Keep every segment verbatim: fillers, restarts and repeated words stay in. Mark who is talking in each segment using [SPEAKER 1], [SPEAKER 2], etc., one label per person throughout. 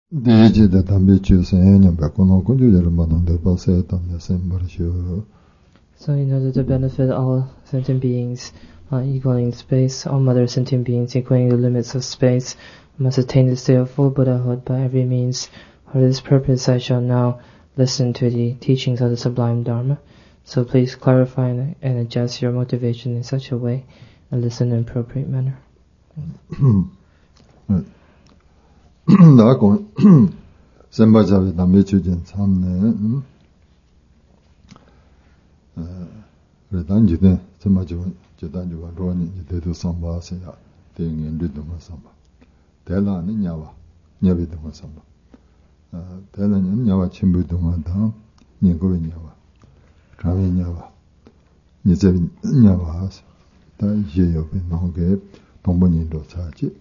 [SPEAKER 1] Deje tambe chusen bakono kunjuler manande pase tambe sembarsho.
[SPEAKER 2] So in order to benefit all sentient beings uh, equally in space, all mother sentient beings equaling the limits of space, must attain the state of full Buddhahood by every means. For this purpose I shall now listen to the teachings of the Sublime Dharma. So please clarify and, and adjust your motivation in such a way and listen in an appropriate manner.
[SPEAKER 1] 나고 sembajabe tambe chujen 참네. 어 그래단지네 sembajabe 제단지와 로니 제대로 삼바세야 대응인 리듬을 삼바. 대란은 냐와 냐비도 삼바. 어 대란은 냐와 침부동안다 니고의 냐와 가위 냐와 니제 냐와 다 이제요베 나오게 동문인도 차지.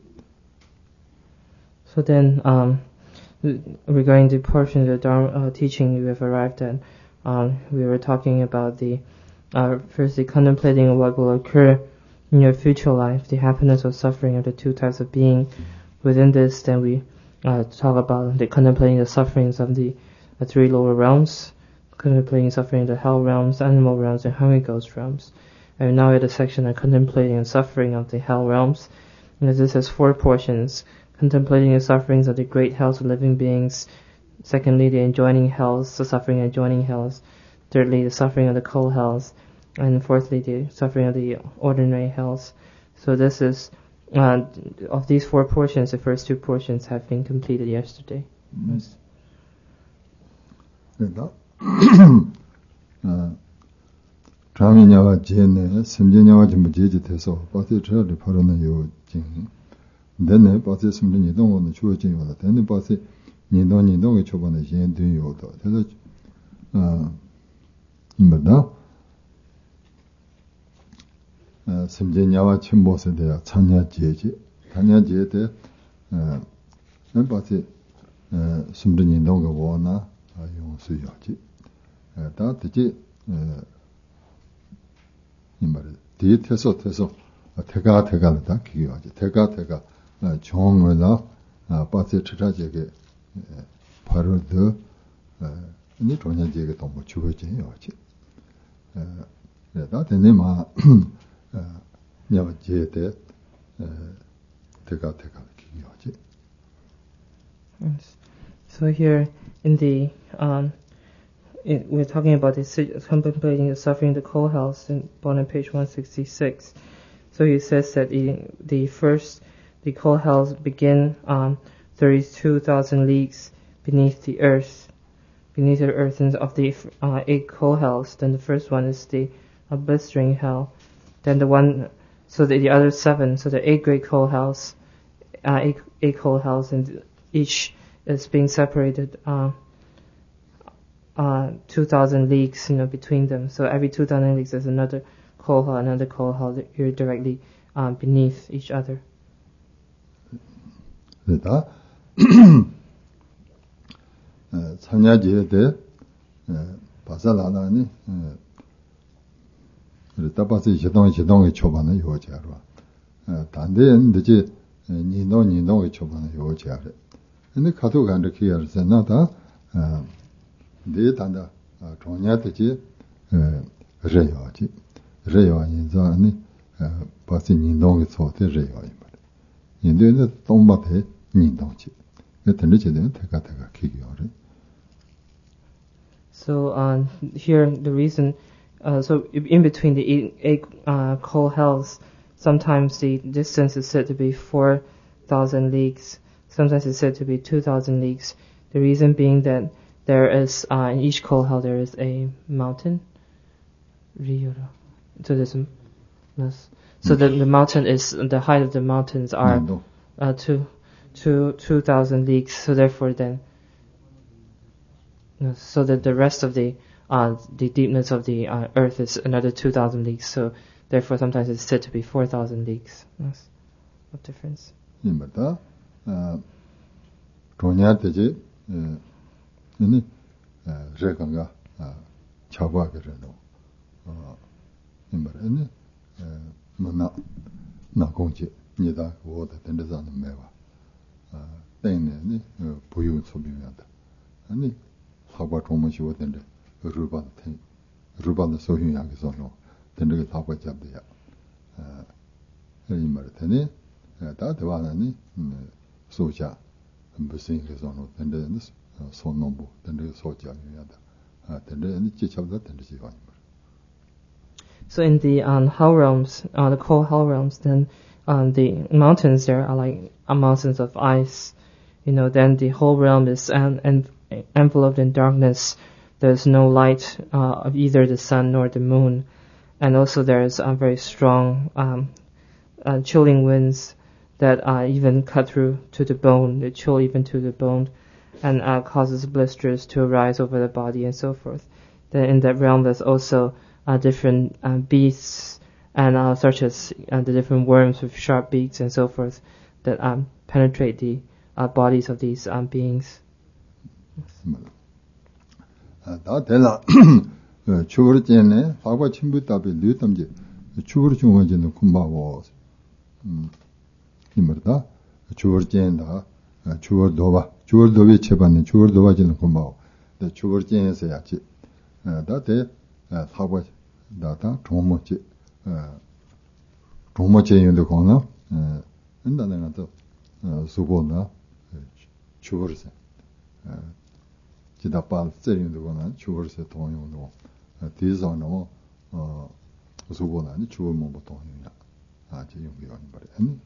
[SPEAKER 2] So then, um, regarding the portion of the Dharma uh, teaching we have arrived at, um, we were talking about the, uh, firstly contemplating what will occur in your future life, the happiness or suffering of the two types of being. Within this, then we uh, talk about the contemplating the sufferings of the uh, three lower realms, contemplating suffering of the hell realms, animal realms, and hungry ghost realms. And now at the section of contemplating the suffering of the hell realms. And this has four portions. Contemplating the sufferings of the great hells of living beings. Secondly, the adjoining hells, the suffering of adjoining hells. Thirdly, the suffering of the cold hells. And fourthly, the suffering of the ordinary hells. So this is, uh, of these four portions, the first two portions have been completed yesterday.
[SPEAKER 1] Mm. Yes. Traminyawa jene, simjenyawa jimbo jeje teso, pati chali parana yo jing. Then pasi simri nidong wana chuo jing wala, then pasi nidong nidong ke chobana yen dun yo do. Tela, uh, imada, uh, simje nyawa chimbo se de chanya jeje, chanya jeje de, uh, then pasi, uh, simri nidong ke wana, yung su yo ji. Uh, da tiji, uh, imada, di teso teso, te가 te가 다 기여하지. te가 te가 정을나 빠세 처자제게 바로 더 이 종년제게 너무 주어져야지. 에 나 되네마 냐제데 te가 te가 기여하지.
[SPEAKER 2] So here in the um it, we're talking about the contemplating the suffering of the cold hells in on page one sixty-six. So he says that the, the first, the cold hells begin um, thirty-two thousand leagues beneath the earth, beneath the earth, and of the uh, eight cold hells. Then the first one is the uh, blistering hell. Then the one, so the, the other seven, so the eight great cold hells, uh, eight, eight cold hells, and each is being separated uh, uh, two thousand leagues, you know, between them. So every two thousand leagues there's another cold hell, another cold hell that you're directly um, beneath each other.
[SPEAKER 1] 그다 참야지에 바살라나니 그랬다 봐서 제동 제동의 초반에 요지하러 단대는 이제 니노 니노의 초반에 요지하래. 근데 가도 간다 키야서 나다 네 단다 종야듯이 레요지 레요 인자니 바시 니노의 소대 레요이 말. 인도는 동바대 니동지. 그때는 대가 대가 기기어래.
[SPEAKER 2] So um, here the reason, uh, so in between the eight, eight uh, cold hells, sometimes the distance is said to be four thousand leagues, sometimes it's said to be two thousand leagues. The reason being that there is, uh, in each cold hell there is a mountain. So there's a, so the, the mountain is, the height of the mountains are uh, two, two, two thousand leagues, so therefore then, so that the rest of the uh, the deepness of the uh, earth is another two thousand leagues. So therefore, sometimes it's said to be four thousand leagues. Yes. What difference?
[SPEAKER 1] 이마다 종야되지 네 제가가 차바게로 어 이마는 뭐나 나공지 니다 오다 된다는 매와 땡네 보유 소비한다. 아니 사과 종목이 된데 루반 땡 루반의 소유량에서는 된게 사과 잡대야. 아 이 말이 되네. 다 대화하니 소자 무슨 그래서는 된데 손nom부 된데 소자야다. 아 된데 지쳐다 된데 지가.
[SPEAKER 2] So in the um, hell realms, uh, the cold hell realms, then um, the mountains there are like uh, mountains of ice. You know, then the whole realm is en- en- enveloped in darkness. There's no light uh, of either the sun nor the moon. And also there's uh, very strong um, uh, chilling winds that uh, even cut through to the bone. They chill even to the bone and uh, causes blisters to arise over the body and so forth. Then in that realm there's also uh, different uh, beasts and uh, such as uh, the different worms with sharp beaks and so forth that um, penetrate the uh, bodies of these um, beings.
[SPEAKER 1] 다 되나 추월 전에 사과 친구 답이 뉘담지 추월 중원지는 kumbawo 음 이말다 추월 전다 추월 도와 추월 도위 체반은 추월 도와지는 kumbawo 데 추월 전에서 야지 다데 사과 다다 종모지 종모제인도 거나 어 인다는 것도 수고나 추월세 지다발 세인도 거나 추월세 동용도 디자인은 어 수고나 추월모 동용이야 아 제용이 아니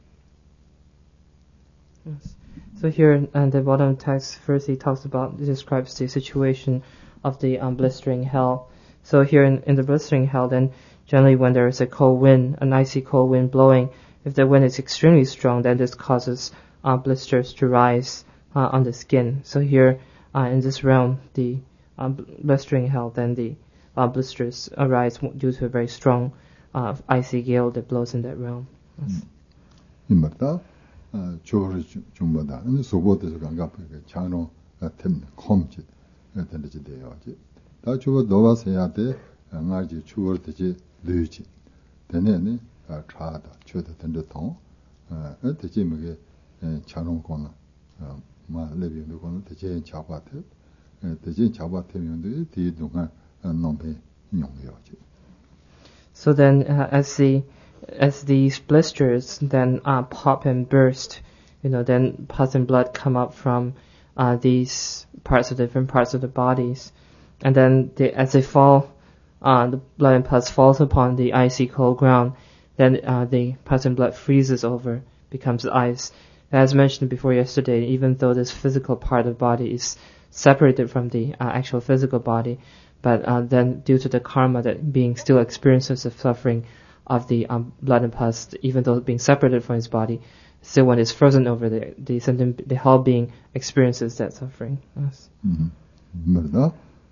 [SPEAKER 2] Yes. So here at the bottom text, first he talks about, describes the situation of the um, blistering hell. So here in, in the blistering hell, then generally when there is a cold wind, an icy cold wind blowing, if the wind is extremely strong, then this causes uh, blisters to rise uh, on the skin. So here uh, in this realm, the uh, blistering hell, then the uh, blisters arise due to a very strong uh, icy gale that blows in that realm. Yes.
[SPEAKER 1] Mm. 조를 좀보다 근데 소보드에서 간갑하게 장로 같은 컴지 된지 돼야지 다 주고 넣어서야 돼 나지 주월 되지 넣지 되네네 아 차다 쳐도 된다 통 어떻게 뭐게 장로 거나 마 레비도 거나 되지 잡아대 되지 잡아대면도 뒤 동안 nombe 용해야지.
[SPEAKER 2] So then uh, as the as these blisters then uh, pop and burst, you know, then pus and blood come up from uh, these parts of different parts of the bodies, and then they, as they fall, uh, the blood and pus falls upon the icy cold ground. Then uh, the pus and blood freezes over, becomes ice. As mentioned before yesterday, even though this physical part of the body is separated from the uh, actual physical body, but uh, then due to the karma that being still experiences of suffering of the um, blood and pus, even though being separated from his body, still when it's frozen over there, the the, the whole being experiences that suffering. Yes.
[SPEAKER 1] Mm-hmm.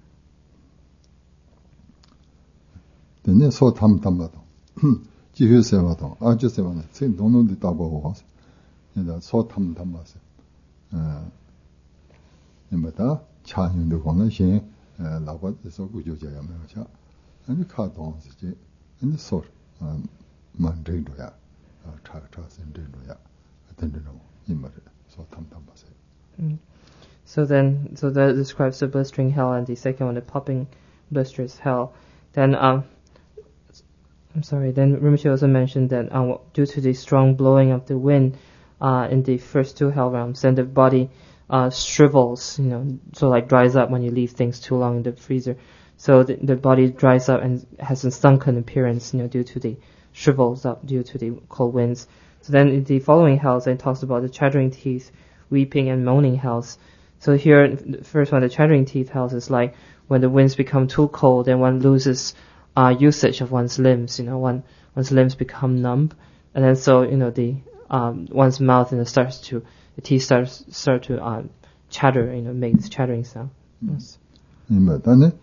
[SPEAKER 1] then so tam tam ba do ji hu se ba do a ji se ba ne se no no de ta ba ho se ne so tam tam ba se eh ne ba cha yin de gong ne xin la ba de so gu jiu jia ya me cha ani ka dong se ji ani so man de do ya cha cha sen de do ya den de no yin ma de so tam tam ba se.
[SPEAKER 2] So then, so that describes the blistering hell, and the second one, the popping blisters hell. Then, um, I'm sorry, then Rinpoche also mentioned that uh, due to the strong blowing of the wind uh, in the first two hell realms, then the body uh, shrivels, you know, so like dries up when you leave things too long in the freezer. So the, the body dries up and has a sunken appearance, you know, due to the shrivels up due to the cold winds. So then in the following hells, it talks about the chattering teeth, weeping and moaning hells. So here, the first one, the chattering teeth hells, is like when the winds become too cold and one loses uh, usage of one's limbs. You know, one one's limbs become numb, and then so you know the um, one's mouth, you know, starts to the teeth starts start to uh, chatter. You know, make this chattering sound. Yes.
[SPEAKER 1] 이마다네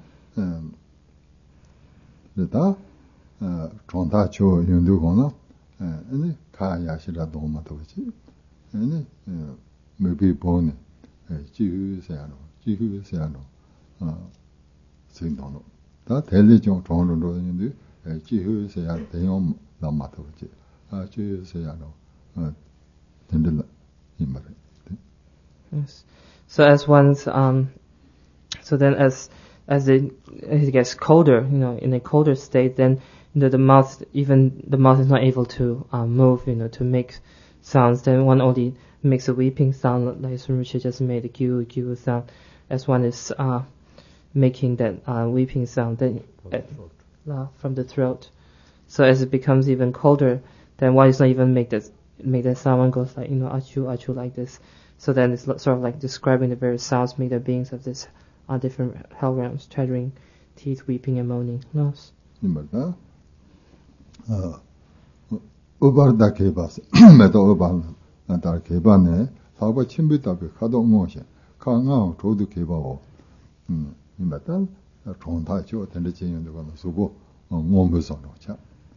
[SPEAKER 1] 다 정다 조 연두거나 아니 가야시라 도마도지 아니 maybe born 지후세야노 지후세야노 어 생도노 다 델리종 종로로 있는데 지후세야 대용 남마도지 아 지후세야노 어 된들라 이 말에
[SPEAKER 2] So as one's, um, so then as as it, as it gets colder, you know, in a colder state, then you know the mouth, even the mouth is not able to uh, move, you know, to make sounds. Then one only makes a weeping sound, like Rinpoche just made a gu gu sound, as one is uh, making that uh, weeping sound then uh, from the throat. So as it becomes even colder, then one is not even make that make that sound. One goes like, you know, achu achu like this. So then it's sort of like describing the various sounds made by beings of this uh, different hell realms, chattering, teeth, weeping, and moaning. No.
[SPEAKER 1] Nimbarda. Uh, Ubarda kebas. Meto ubarda. Nadar kebane. Saba chimbitabe kado ngoshe. Ka ngao chodu kebao. Nimbarda. Chongta cho tende chenyo de kono subo ngombo sono cha.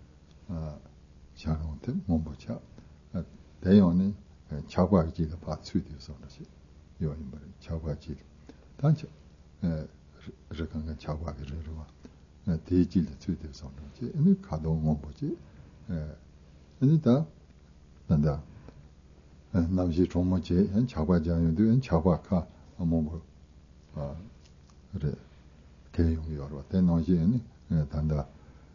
[SPEAKER 1] Charong te ngombo cha. Deyone chagwa ji de ba cui de sono shi. Yo nimbar chagwa ji. Tanche. Eh, je kan kan chagwa ge re ro. Eh, de ji de cui de sono ji. Ni kado ngombo ji. Eh, ni da nanda. Eh, namji chongmo ji, en chagwa jang yu de en chagwa ka ngombo. Ah, re. 개용 여러 대노지는 단다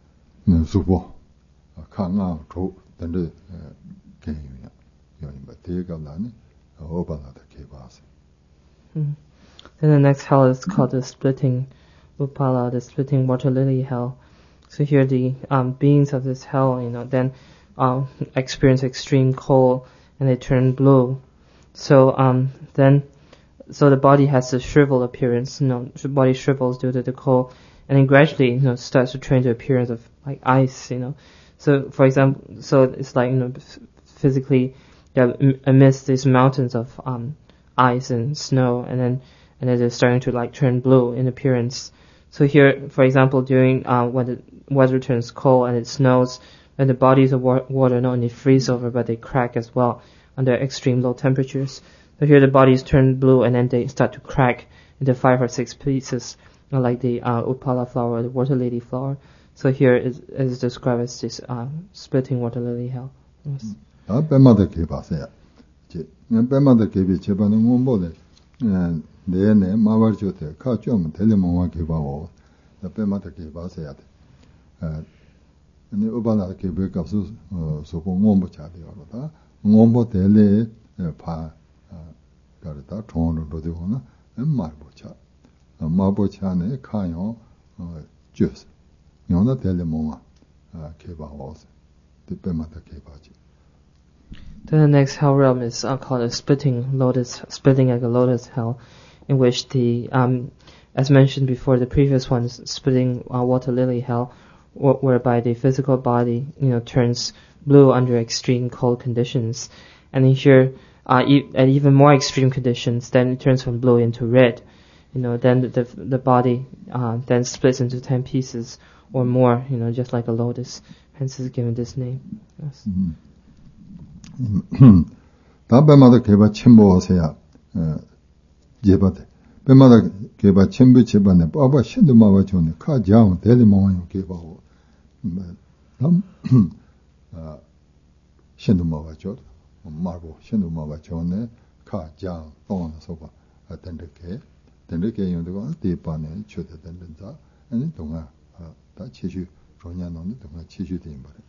[SPEAKER 1] 수보 강아 조 단데 개용이야 여인바 대가나니 오바나다 개바스.
[SPEAKER 2] Then the next hell is called the splitting upala, the splitting water lily hell. So here the um, beings of this hell, you know, then um, experience extreme cold and they turn blue. So um, then So the body has a shriveled appearance, you know, the body shrivels due to the cold, and then gradually, you know, starts to turn to appearance of like ice, you know. So, for example, so it's like, you know, physically, yeah, amidst these mountains of um ice and snow, and then and then they're starting to like turn blue in appearance. So here, for example, during uh, when the weather turns cold and it snows, then the bodies of wa- water not only freeze over but they crack as well under extreme low temperatures. So here the bodies turn blue and then they start to crack into five or six pieces, like the uh, upala flower or the water lily flower. So here is, is described as this uh, splitting water lily hell. Yes.
[SPEAKER 1] 아, 빼마다 개바세요. 제, 빼마다 개비 제반은 뭔보래. 내내 마발조대 가좀 텔레몽와 개바고. 빼마다 개바세요. 아, 근데 우발라 개비 값수 어 소고 뭔보 차대요다. 뭔보 텔레 파 가르다 총으로 되거나 말보차 말보차네 카요 어 주스 요나 텔레모아 개바오스 데페마다 개바지.
[SPEAKER 2] Then the next hell realm is uh, called a splitting lotus, splitting like a lotus hell, in which the um as mentioned before, the previous one is splitting uh, water lily hell, wh- whereby the physical body, you know, turns blue under extreme cold conditions, and here Uh, e- at even more extreme conditions, then it turns from blue into red. You know, then the the, the body uh, then splits into ten pieces or more. You know, just like a lotus. Hence, is given this name. Yes.
[SPEAKER 1] 다배마다 개바 첨보하세요. 제바데. 배마다 개바 첨부 제반에 빠바 신도마와 존에 카자운 델리모요 개바고. 남 아 신도마와 존. 말보 신도마와 존에 카장 동안서봐 어떤게 된게 용도가 대반에 쳐다된다. 아니 동아 다 치주 조냐노는 동아 치주된 거래.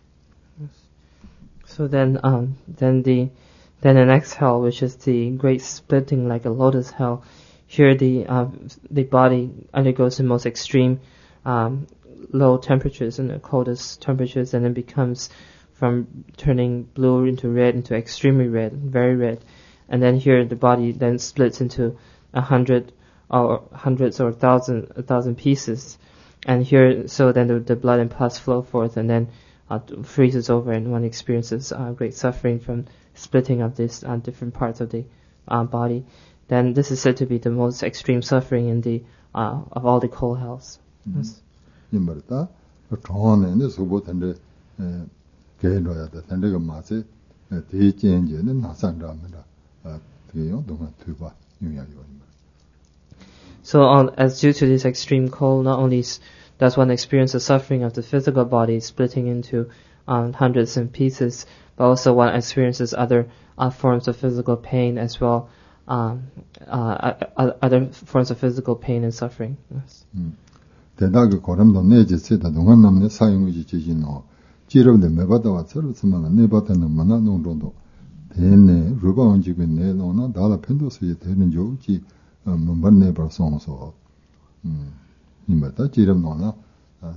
[SPEAKER 2] So then, um, then the, then the next hell, which is the great splitting like a lotus hell, here the, uh, the body undergoes the most extreme, um, low temperatures and the coldest temperatures, and then becomes from turning blue into red into extremely red, very red, and then here the body then splits into a hundred or hundreds or thousand, a thousand pieces, and here, so then the, the blood and pus flow forth, and then Uh, freezes over and one experiences uh, great suffering from splitting of these uh, different parts of the uh, body. Then this is said to be the most extreme suffering in the uh, of all the cold hells. Yes.
[SPEAKER 1] 임버다 좋아하는 수보던데 개노야다 단데가 마세 대jen제는 나산라면다 되요 동안 투바 유야요.
[SPEAKER 2] So on, as due to this extreme cold, not only does one experience the suffering of the physical body splitting into um, hundreds and pieces, but also one experiences other uh, forms of physical pain as well, um, uh, other forms of physical pain and suffering. Yes.
[SPEAKER 1] 대다그 고람도 내지세다 동안 남네 사용의지 지진노 지럽데 매바다와 서르스만 내바다는 만나 농동도 대네 루바온 집에 내놓나 달라 펜도스에 되는 조지 뭐만 내버서서 음 이마다 지럽노나 아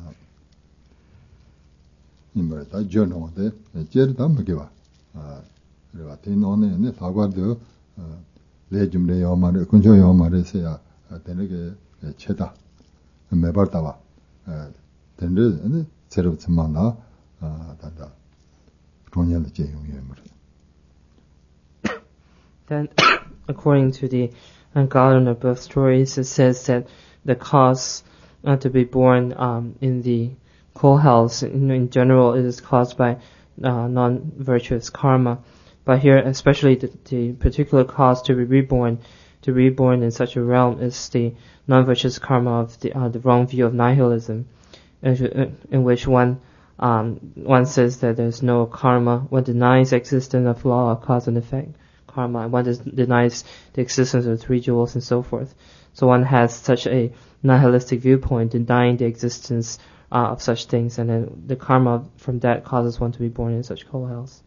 [SPEAKER 1] 이마다 저노데 제르다 먹게와 아 그래가 대노네 네 사과도 레줌레 요마르 근조 요마르세야 되는게 최다 매버다와 된데 새롭지만나 아 다다 돈연의 제용이에요.
[SPEAKER 2] Then, according to the uh, Garden of Birth stories, it says that the cause uh, to be born um, in the coal hells, in, in general, it is caused by uh, non-virtuous karma. But here, especially the, the particular cause to be reborn, to be reborn in such a realm is the non-virtuous karma of the, uh, the wrong view of nihilism, in, in which one um, one says that there's no karma, one denies the existence of law of cause and effect, karma, and one des- denies the existence of three jewels and so forth. So one has such a nihilistic viewpoint, denying the existence uh, of such things, and then the karma from that causes one to be born in such coal hells.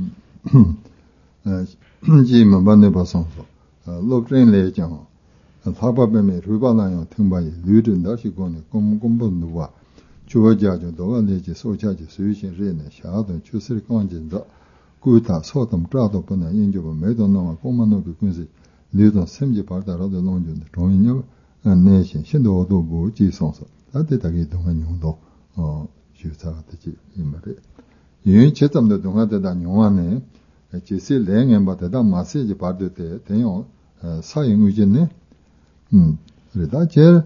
[SPEAKER 1] 지만 만내 봐서 로브트레인레 장 사바뱀에 루바나요 등바이 류든 시고네 공공본도와 주어자죠 너가 내지 소자지 수유신 레네 샤도 주스를 관진다 구타 소돔抓도 번나 인조고 매도 나와 공만노 그 군시 류든 샘지 발달하도 논준 동인요 내신 신도도 부 지성서 다대다게 동안 용도 어 주사가 되지 이 말에 이 제점도 동안되다 용안에 지시 랭엔 받다 마세지 받을 때 대용 사용 의견네 음 그러다 제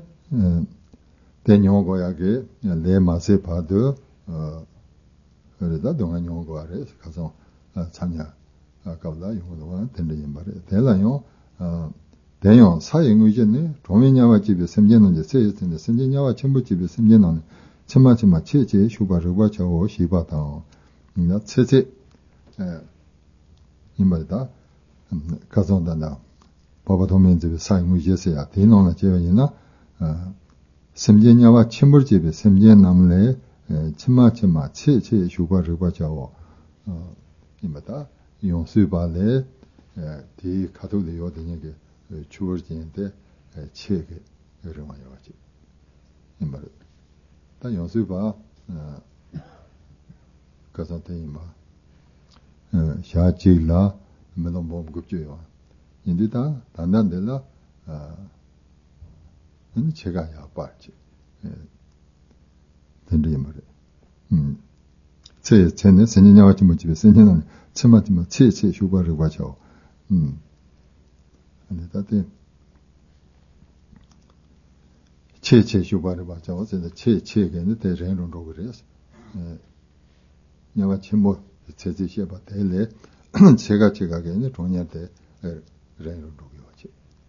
[SPEAKER 1] 대용고야게 레 마세 받어 어 그러다 동안 용고아래 가서 참여 아까보다 용도가 된다는 말에 대라요 어 대용 사용 의견네 동인야와 집에 semje는 이제 세였는데 semje냐와 전부 집에 semje는 천마천마 체제 휴바르바 저오 시바다 나 체제 에 이말다 가정다나 바바도면집에 사용의제세야 대노나 제원이나 어 semje냐와 침물집에 semje남래 천마천마 체체 휴바르바 저오 어 이말다 용수바래 디 가도되어 되냐게 주어지는데 체계 여러 많이 와지 이 말을 다 연습봐 어 가서때 이마 어 샤지라 매너 몸 급줘요 인디다 단단들라 아 근데 제가 야빠지 예 된다 이 말을 음제 전에 선녀와 좀 집에 선녀는 처마지만 체체 휴가를 가죠 음 근데 다들 체체 휴가를 봐서 어제 체체에는 대전으로 그래서 예 내가 침모 체제시에 봐 대래 제가 제가게는 동의한테 레인으로 오지.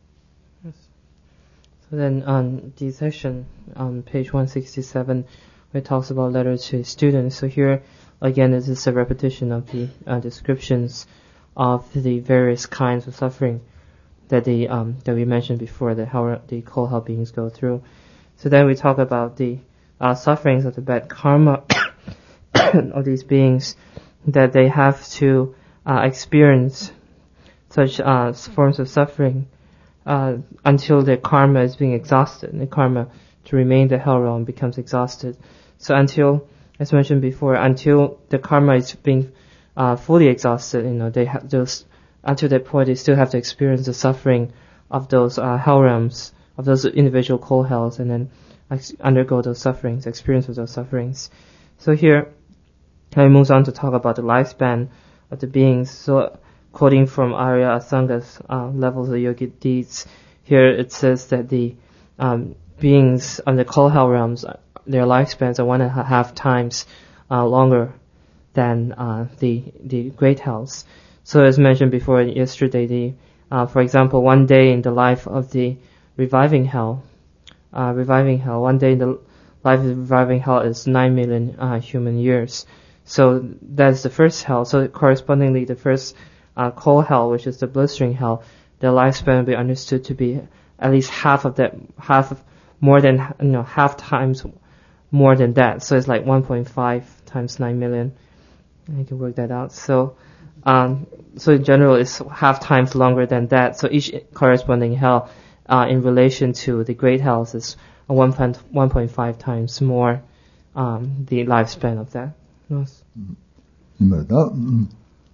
[SPEAKER 2] So then on the section on page one sixty-seven where it talks about letters to students. So here again this is a repetition of the uh, descriptions of the various kinds of suffering that the um, that we mentioned before, that how the coal hell beings go through. So then we talk about the uh, sufferings of the bad karma of these beings, that they have to uh, experience such uh, forms of suffering uh, until their karma is being exhausted, and the karma to remain in the hell realm becomes exhausted. So until, as mentioned before, until the karma is being uh, fully exhausted, you know, they have those. Until that point, they still have to experience the suffering of those uh, hell realms, of those individual coal hells, and then ex- undergo those sufferings, experience those sufferings. So here, he moves on to talk about the lifespan of the beings. So, quoting from Arya Asanga's uh, levels of yogic deeds, here it says that the um, beings on the coal hell realms, their lifespans are one and a half times uh, longer than uh, the the great hells. So as mentioned before yesterday, the, uh, for example, one day in the life of the reviving hell, uh, reviving hell, one day in the life of the reviving hell is nine million uh, human years. So that's the first hell. So correspondingly, the first uh, coal hell, which is the blistering hell, their lifespan will be understood to be at least half of that, half of, more than, you know, half times more than that. So it's like one point five times nine million. You can work that out. So, um, so in general, it's half times longer than that. So each corresponding hell, uh, in relation to the great hells is one point five times more, um, the lifespan of that. Yes.
[SPEAKER 1] Mm.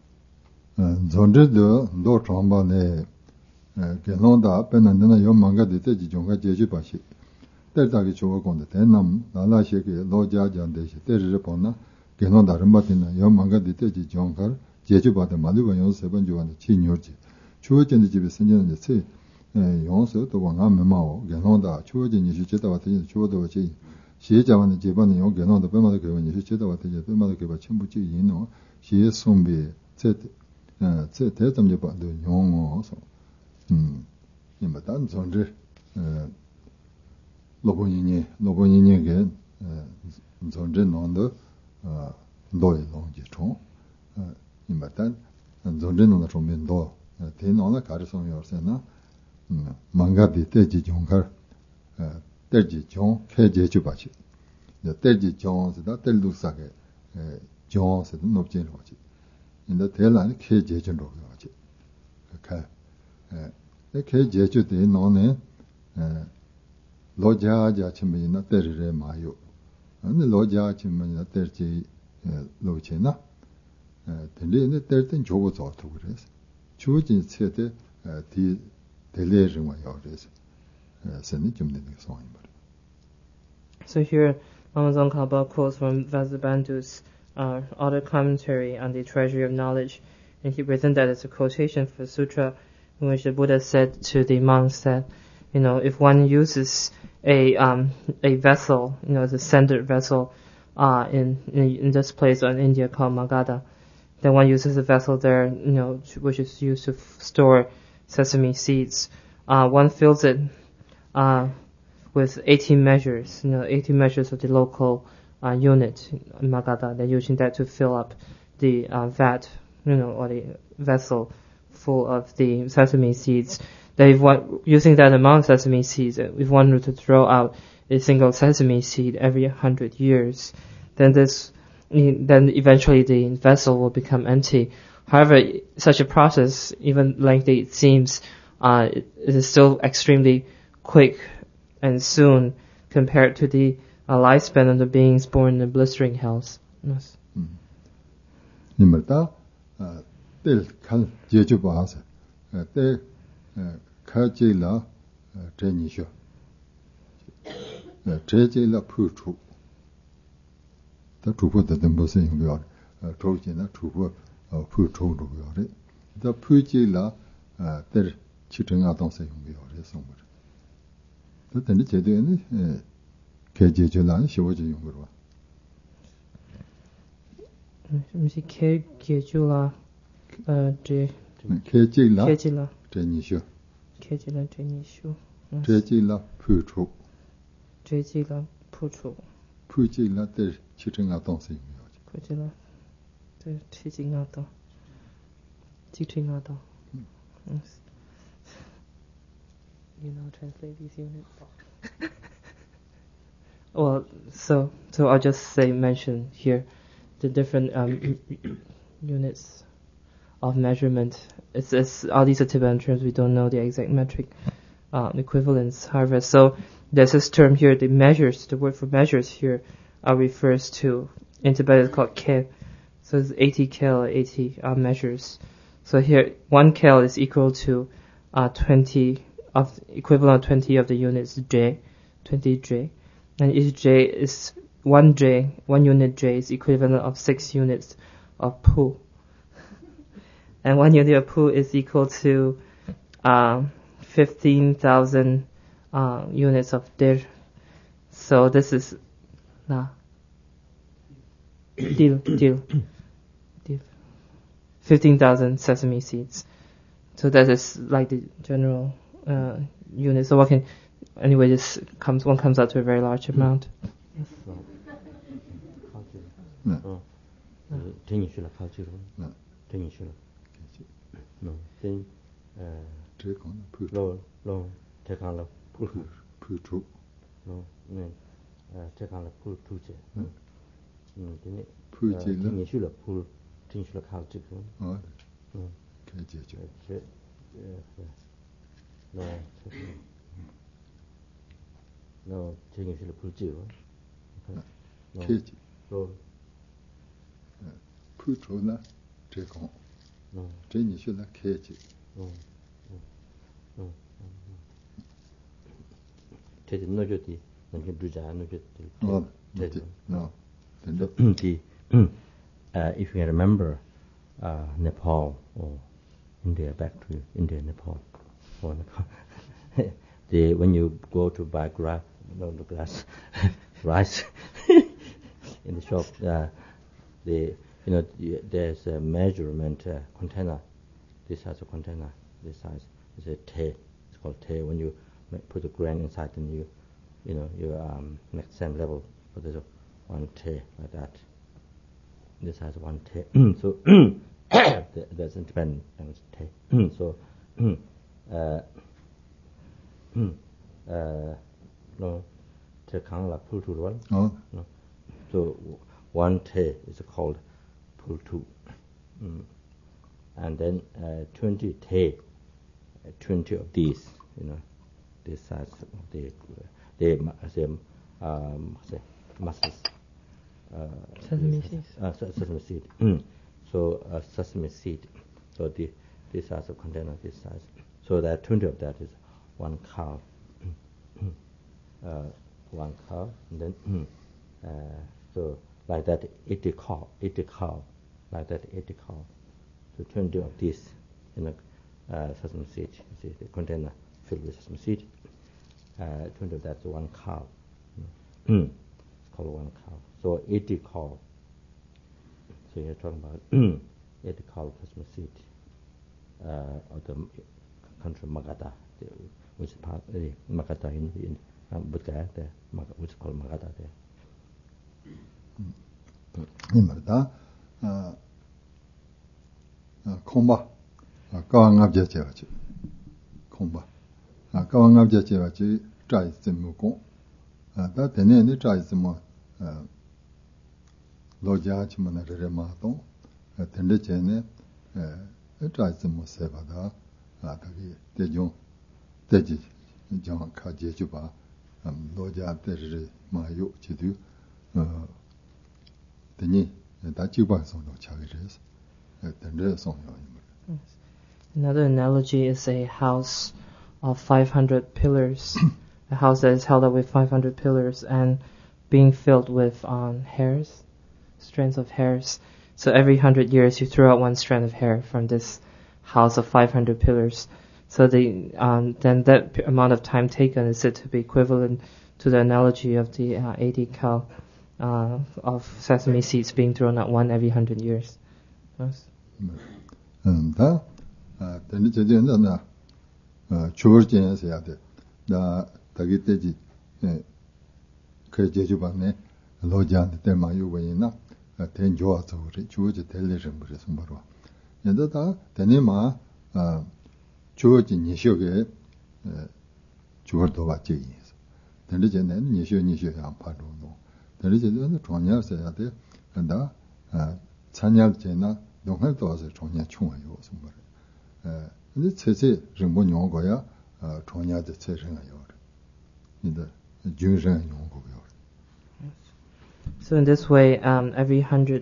[SPEAKER 1] Zonde do chamba ne genonda penandena yo manga de te jonga jeju bashi terda ge chogo konde tenam nala sheke loja jande shi terre ponna genonda rambatina yo manga de te jonga jeju bade maluba yo seban juwan chi nyorji chuojen de jibe senjen de se yonse to wanga memao genonda chuojen ni shi cheta wate chuodo chi shi jawan de jeban yo genonda pemada ge ni shi cheta wate je pemada ge ba chimbu chi yino shi sombe cet 어, 제 대점제 봐도 용어서 음. 이마 단 전제 어 로고니니 로고니니게 어 전제 논도 어 노이 논지 총 어, 이마 단 전제 논도 좀 면도 대논의 가르성이 없으나 음. 망가비 때지 종갈 어 때지 종 개제주 바치 때지 종스다 때루사게 에 종스도 높진 거지 인데 대란이 개제전으로 가지. 그 에, 개제주대 너네 에 로자자 침이나 때르레 마요. 근데 로자 침이나 때르지 로체나 에 근데 때르든 조고 좋다고 그래서. 주진 세대 디 델레르마 요래서. 에 선이 좀 되는 상황이 말이야.
[SPEAKER 2] So here Amazon Kaba quotes from Vasubandhu's Uh, other commentary on the treasury of knowledge, and he presents that as a quotation for the sutra in which the Buddha said to the monks that, you know, if one uses a um, a vessel, you know, as a centered vessel uh, in, in in this place in India called Magadha, then one uses a vessel there, you know, which is used to f- store sesame seeds. Uh, one fills it uh, with eighteen measures, you know, eighteen measures of the local Uh, unit in Magadha. They're using that to fill up the uh, vat, you know, or the vessel full of the sesame seeds. That if one, using that amount of sesame seeds, if one were to throw out a single sesame seed every hundred years, then this, then eventually the vessel will become empty. However, such a process, even lengthy it seems, uh, it, it is still extremely quick and soon compared to the a lifespan of the beings born in the blistering hells. Yes.
[SPEAKER 1] Nimata, tel kan jeju baase, te kaje la treni sho, treje la pu chu. Ta chu pu da dembo se yung yo, chu ji na chu pu pu chu lu yo re. Ta pu ji la ter chi cheng a dong se yung yo re song mo. Ta ten je de ne 개제주란 시워지 용으로.
[SPEAKER 2] 무슨 개제주라 어 제
[SPEAKER 1] 개제라
[SPEAKER 2] 개제라
[SPEAKER 1] 제니쇼
[SPEAKER 2] 개제라 제니쇼
[SPEAKER 1] 제제라 푸초
[SPEAKER 2] 제제라 푸초
[SPEAKER 1] 푸제라 때 치증아 동생
[SPEAKER 2] 푸제라 때 치증아다 치증아다. You know, translate these units. Well, so so I'll just say mention here the different um, units of measurement. It's, it's all these are Tibetan terms. We don't know the exact metric um, equivalents. However, so there's this term here. The measures, the word for measures here, uh, refers to in Tibet it's called ke. So it's eighty kel, eighty uh, measures. So here one kel is equal to uh, twenty of equivalent of twenty of the units j, twenty j. And each J is, one J, one unit J is equivalent of six units of pu. And one unit of pu is equal to uh, fifteen thousand uh, units of dir. So this is, na, dil, dil, dil. fifteen thousand sesame seeds. So that is like the general uh, unit. So what can, anyway, this comes one comes out to a very large amount. Yes.
[SPEAKER 1] No.
[SPEAKER 3] Tenishula culture.
[SPEAKER 1] No.
[SPEAKER 3] Tenishula. No. Then uh
[SPEAKER 1] 这讲的普
[SPEAKER 3] 咯咯，这讲了普
[SPEAKER 1] 普普出，
[SPEAKER 3] 咯，嗯，呃，这讲了普普节，
[SPEAKER 1] 嗯
[SPEAKER 3] 嗯，今年
[SPEAKER 1] 普节了
[SPEAKER 3] 听去了普，听去了考这个，
[SPEAKER 1] 啊，
[SPEAKER 3] 嗯，
[SPEAKER 1] 可以解决。
[SPEAKER 3] 这呃，咯，这个，咯，听去了普节，
[SPEAKER 1] 可以解，
[SPEAKER 3] 咯，
[SPEAKER 1] 嗯，普出呢，这讲，
[SPEAKER 3] 嗯，
[SPEAKER 1] 这你说了可以解，
[SPEAKER 3] 嗯，嗯，嗯，这是那就的，那就住家那就的，
[SPEAKER 1] 哦，
[SPEAKER 3] 这
[SPEAKER 1] 对，啊，真的，
[SPEAKER 3] the uh, if you remember uh, Nepal or India, back to India, Nepal, or Nepal. the, when you go to buy grass, no, the grass, rice in the shop, uh, the you know you, there's a measurement uh, container. This size of container, this size is a tay. It's called tay. When you put the grain inside, then you you know you um, make the same level. So there's a one tay like that. This has one tay. So that's independent tay. So uh, uh, no, tay kang la pull to one.
[SPEAKER 1] Oh.
[SPEAKER 3] No. So one tay is called pull two, mm. and then uh, twenty tay, uh, twenty of these, you know, this size of the the the um say muscles. Uh,
[SPEAKER 2] Sesame seeds.
[SPEAKER 3] Uh, sesame seed. Mm. So uh, sesame seed. So the this size of container, this size. So that twenty of that is one cow. uh, one cow, and then uh, so like that eighty cow, eighty cow, like that eighty cow. So twenty of this in a uh, sesame seed. You see the container filled with sesame seed. Uh, twenty of that's one cow. Mm. It's called one cow. So eighty cow. So you're talking about eighty cow sesame seed uh, of the country Magadha, the, which is part of the Magadha in, in um, Buddha, the, which is called Magadha there.
[SPEAKER 1] 你们的呃呃空吧啊，高昂阿杰杰去空吧啊，高昂阿杰杰去扎一次木工啊，但等年你扎一次么呃，老家去么那这这马东呃，等着钱呢呃，扎一次么塞巴达啊，他给这种这几讲看解决吧，嗯，老家这是马有去的呃。
[SPEAKER 2] Another analogy is a house of five hundred pillars, a house that is held up with five hundred pillars and being filled with um, hairs, strands of hairs. So every hundred years you throw out one strand of hair from this house of five hundred pillars. So the um, then that p- amount of time taken is said to be equivalent to the analogy of the uh, eighty cow. Uh, of sesame seeds being thrown out one every hundred years. Yes.
[SPEAKER 1] 嗯，他啊，等你这点的呢，呃，确实这样是要的。那大概自己，呃，可以解决吧呢？老家的在嘛有原因呢？呃，天脚啊走的，确实太累人不是什么了。现在他等你嘛，呃，确实你学个，呃，确实多吧这意思。等你现在你学你学样怕中东。但是这个创业是要的，那呃，参加的呢，都很多是创业穷有什么的，呃，你车车人不用过呀，呃，创业的车身还有的，你的精神用过有的。
[SPEAKER 2] So in this way, um, every hundred,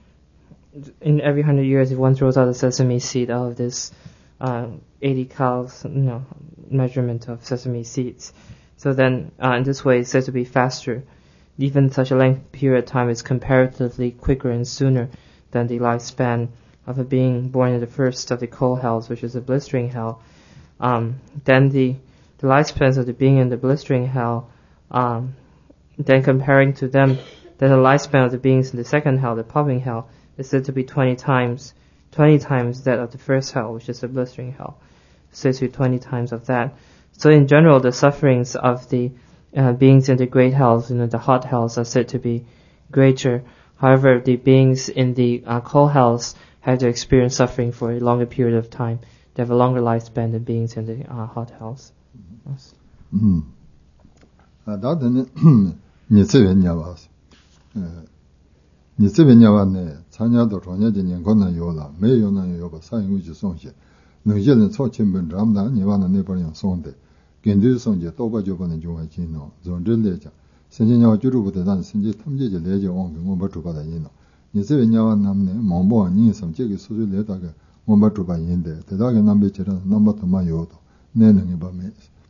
[SPEAKER 2] in every hundred years, if one throws out a sesame seed out of this uh, eighty cows, you know, measurement of sesame seeds, so then uh, in this way, it's said to be faster. Even such a length period of time is comparatively quicker and sooner than the lifespan of a being born in the first of the coal hells, which is a blistering hell. Um, then the, the lifespans of the being in the blistering hell, um, then comparing to them, then the lifespan of the beings in the second hell, the popping hell, is said to be twenty times, twenty times that of the first hell, which is the blistering hell. It's said to be twenty times of that. So in general, the sufferings of the Uh, beings in the great hells, you know, the hot hells are said to be greater. However, the beings in the uh, cold hells have to experience suffering for a longer period of time they have a longer lifespan than beings in the uh, hot hells. Yes.
[SPEAKER 1] 음. 아, 나도는 니세변냐와서. 에. 니세변냐와네参加的专业人可能有了，没有呢有个三有去送些。能些人操勤本咱们你往那边人送的，跟对送些多把就不能就会进了。总之来讲，甚至要就是不得让甚至他们这就来就往跟我们主把的人了。你这边讲他们呢，忙不你什么这个数据来大概我们主把人的，得大概那边觉得那么他妈有的，那能一把没。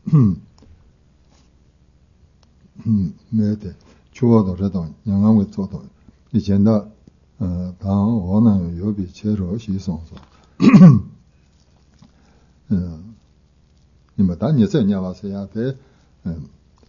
[SPEAKER 1] 嗯，没得，做到这种，让俺会做到。以前的，呃，当我呢有比切肉西送说，嗯，你们当你这年话是呀的，嗯，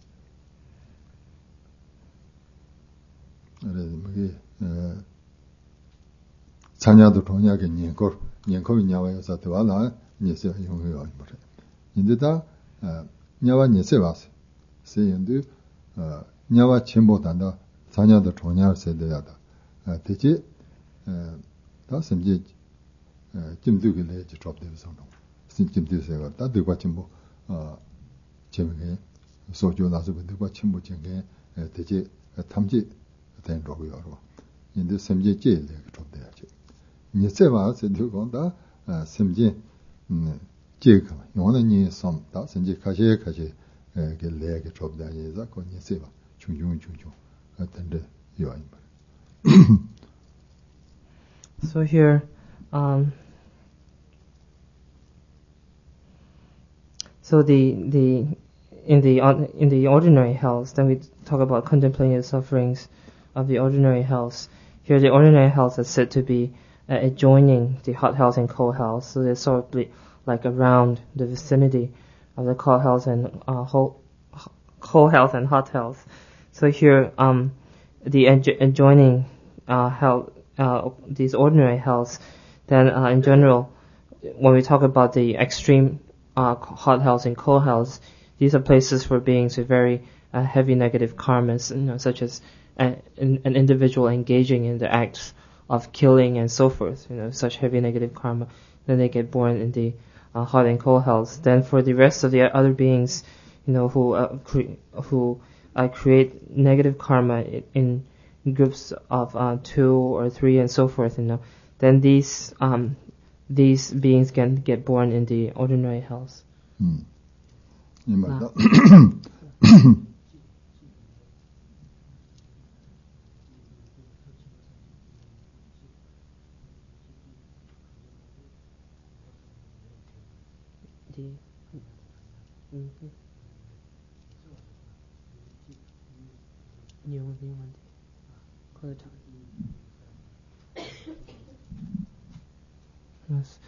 [SPEAKER 1] 呃，那个呃，参加的专业给年过，年过年话要啥对吧？那你是用不了不是？你这当呃，年话你是吧是？是因为。어, 냐와 침보단다 자녀도 종ညာ세대야다. 어, 대체 어, 다 심지 어, 김두기 내지 접대서 선 김두세가 다 되고 침보 어, 제게 소주 나서 되고 침보 전에 대체 탐지 된 거고요. 인데 심지 제일 접대야지. 니세와 세대고다 심지 음, 제가 요는 섬다 심지 가시 가시 그 레게 접대야지자 거기 세바 중중 중중 어떤데 요인
[SPEAKER 2] So here um so the the in the in the ordinary hells, then we talk about contemplating the sufferings of the ordinary hells. Here the ordinary hells are said to be uh, adjoining the hot hells and cold hells, so they're sort of like around the vicinity of the cold hells and uh, whole, cold hells and hot hells. So here, um, the adjo- adjoining uh, hell, uh, these ordinary hells, then uh, in general, when we talk about the extreme uh, hot hells and cold hells, these are places for beings with very uh, heavy negative karmas, you know, such as a, an, an individual engaging in the acts of killing and so forth, you know, such heavy negative karma. Then they get born in the Uh, hot and cold hells. Then for the rest of the other beings, you know, who uh, cre- who uh, create negative karma in, in groups of uh, two or three and so forth, you know, then these um, these beings can get born in the ordinary hells.
[SPEAKER 1] Hmm. Uh.
[SPEAKER 2] Mm-hmm. Yes.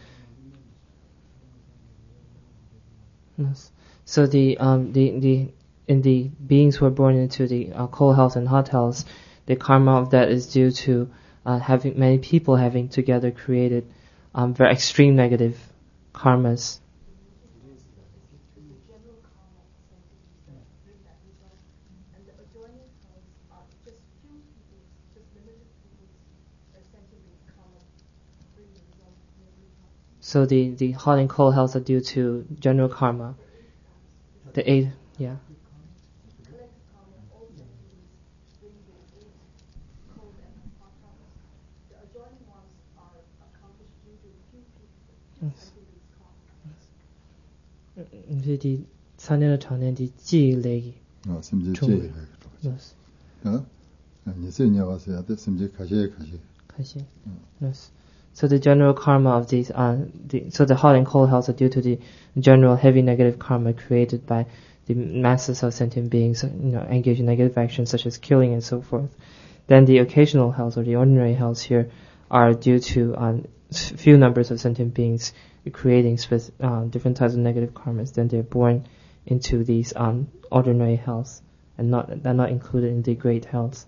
[SPEAKER 2] Yes. So the um the the in the beings who are born into the uh, cold hells and hot hells, the karma of that is due to uh, having many people having together created um very extreme negative karmas. So the, the hot and cold hells are due to general karma. The eight, yeah. Yes. The 산에는 전에는 지일레기.
[SPEAKER 1] 아, 심지 지일레기.
[SPEAKER 2] Yes.
[SPEAKER 1] 아, 니세냐 와서야 돼. 심지 가시 가시.
[SPEAKER 2] 가시. Yes. So the general karma of these, uh, the, so the hot and cold hells are due to the general heavy negative karma created by the masses of sentient beings, you know, engaged in negative actions such as killing and so forth. Then the occasional hells or the ordinary hells here are due to um, few numbers of sentient beings creating spec- uh, different types of negative karmas. Then they're born into these um, ordinary hells and not they're not included in the great hells.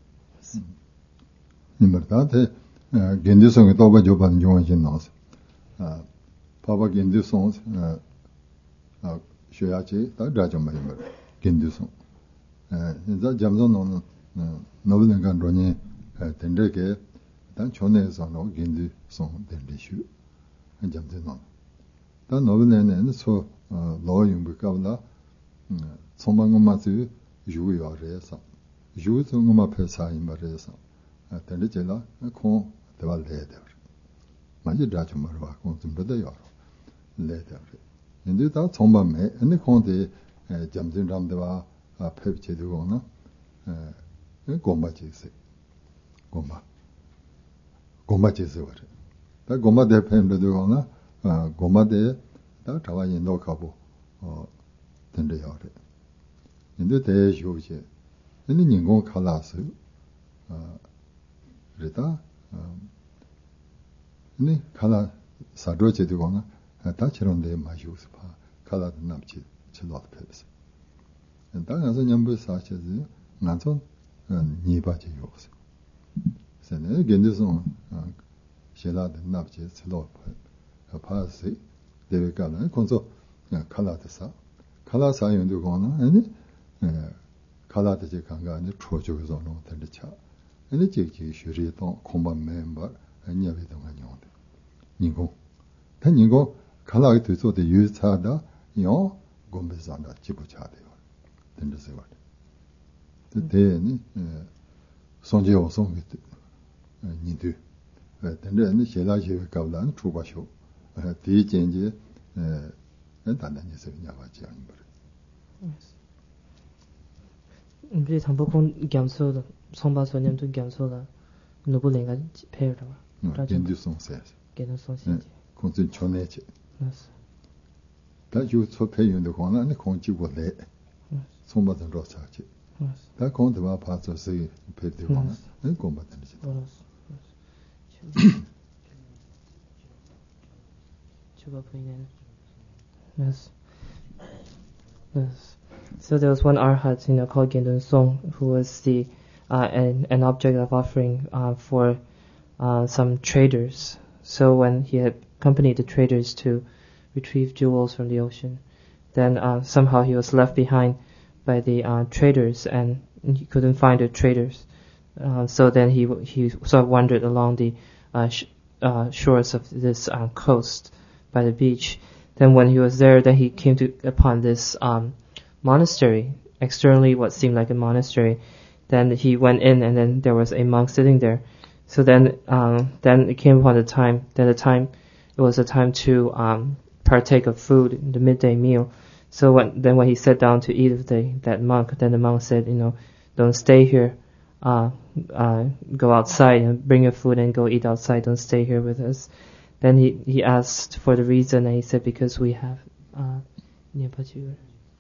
[SPEAKER 1] Mm. 겐디송에 또바 조반 용원신 나서 아 바바 겐디송 아 쉬야지 다 자좀 많이 말 겐디송 에 이제 잠존노는 노블은 간로니 된데게 단 존에서 노 겐디송 된리슈 잠존노 다 노블네는 소 로용부 가블라 총방금마스 유요래서 유성음마 패사인 말해서 근데제가 콩 대발해야 돼. 많이 자주 말아 콩좀 더요. 레더. 근데 다 총방매 근데 콩데 잠진람데와 패비체도고나 에 고마지세. 고마. 고마지세 그래. 다 고마대 팬도고나 아 고마대 다 자와이 놓고 어 된대요. 근데 대쇼제 근데 인공 칼라스 아 그랬다 근데 칼라 사도제 되거나 다처럼 돼 마시고서 봐 칼라도 남지 쳐도 패스 당연히 냠부 사체지 난선 니바지 요스 세네 견데서 셰라도 남지 쳐도 파스 데베가는 콘소 칼라드사 칼라 사용도 거나 아니 칼라드지 강가는 초조에서 놓은 될차 아니 지기 쉬리도 공반 멤버 아니야비 동안용데 니고 단 니고 칼라가 되서도 유사다 요 곰베산다 지부차대요 된다서 봐 대대니 손제오 손게 니드 된다니 셰라지 가블란 추바쇼 대전제 에 단단해서 야바지 아닌 거래
[SPEAKER 2] 우리 담보콘 겸소다 성바소님도 겸소다 노블랭가 페어다 봐.
[SPEAKER 1] 견디송세.
[SPEAKER 2] 견디송세.
[SPEAKER 1] 콘슨 전에지.
[SPEAKER 2] 맞어.
[SPEAKER 1] 다주 소페윤도 권한에 공지고래. 송바던 로사지.
[SPEAKER 2] 맞어.
[SPEAKER 1] 다 공도와 파서스 페데고나. 에 공바던지.
[SPEAKER 2] 맞어. 주가 보이네. Yes. Yes. So there was one arhat, you know, called Gendun Song, who was the uh, an, an object of offering uh, for uh, some traders. So when he had accompanied the traders to retrieve jewels from the ocean, then uh, somehow he was left behind by the uh, traders, and he couldn't find the traders. Uh, so then he he sort of wandered along the uh, sh- uh, shores of this uh, coast by the beach. Then when he was there, then he came to upon this um, monastery, externally what seemed like a monastery. Then he went in, and then there was a monk sitting there. So then, um, then it came upon the time. Then the time, it was a time to um, partake of food, the midday meal. So when, then when he sat down to eat with the, that monk, then the monk said, you know, don't stay here. Uh, uh, go outside and bring your food and go eat outside. Don't stay here with us. Then he, he asked for the reason, and he said, because we have uh, punishment.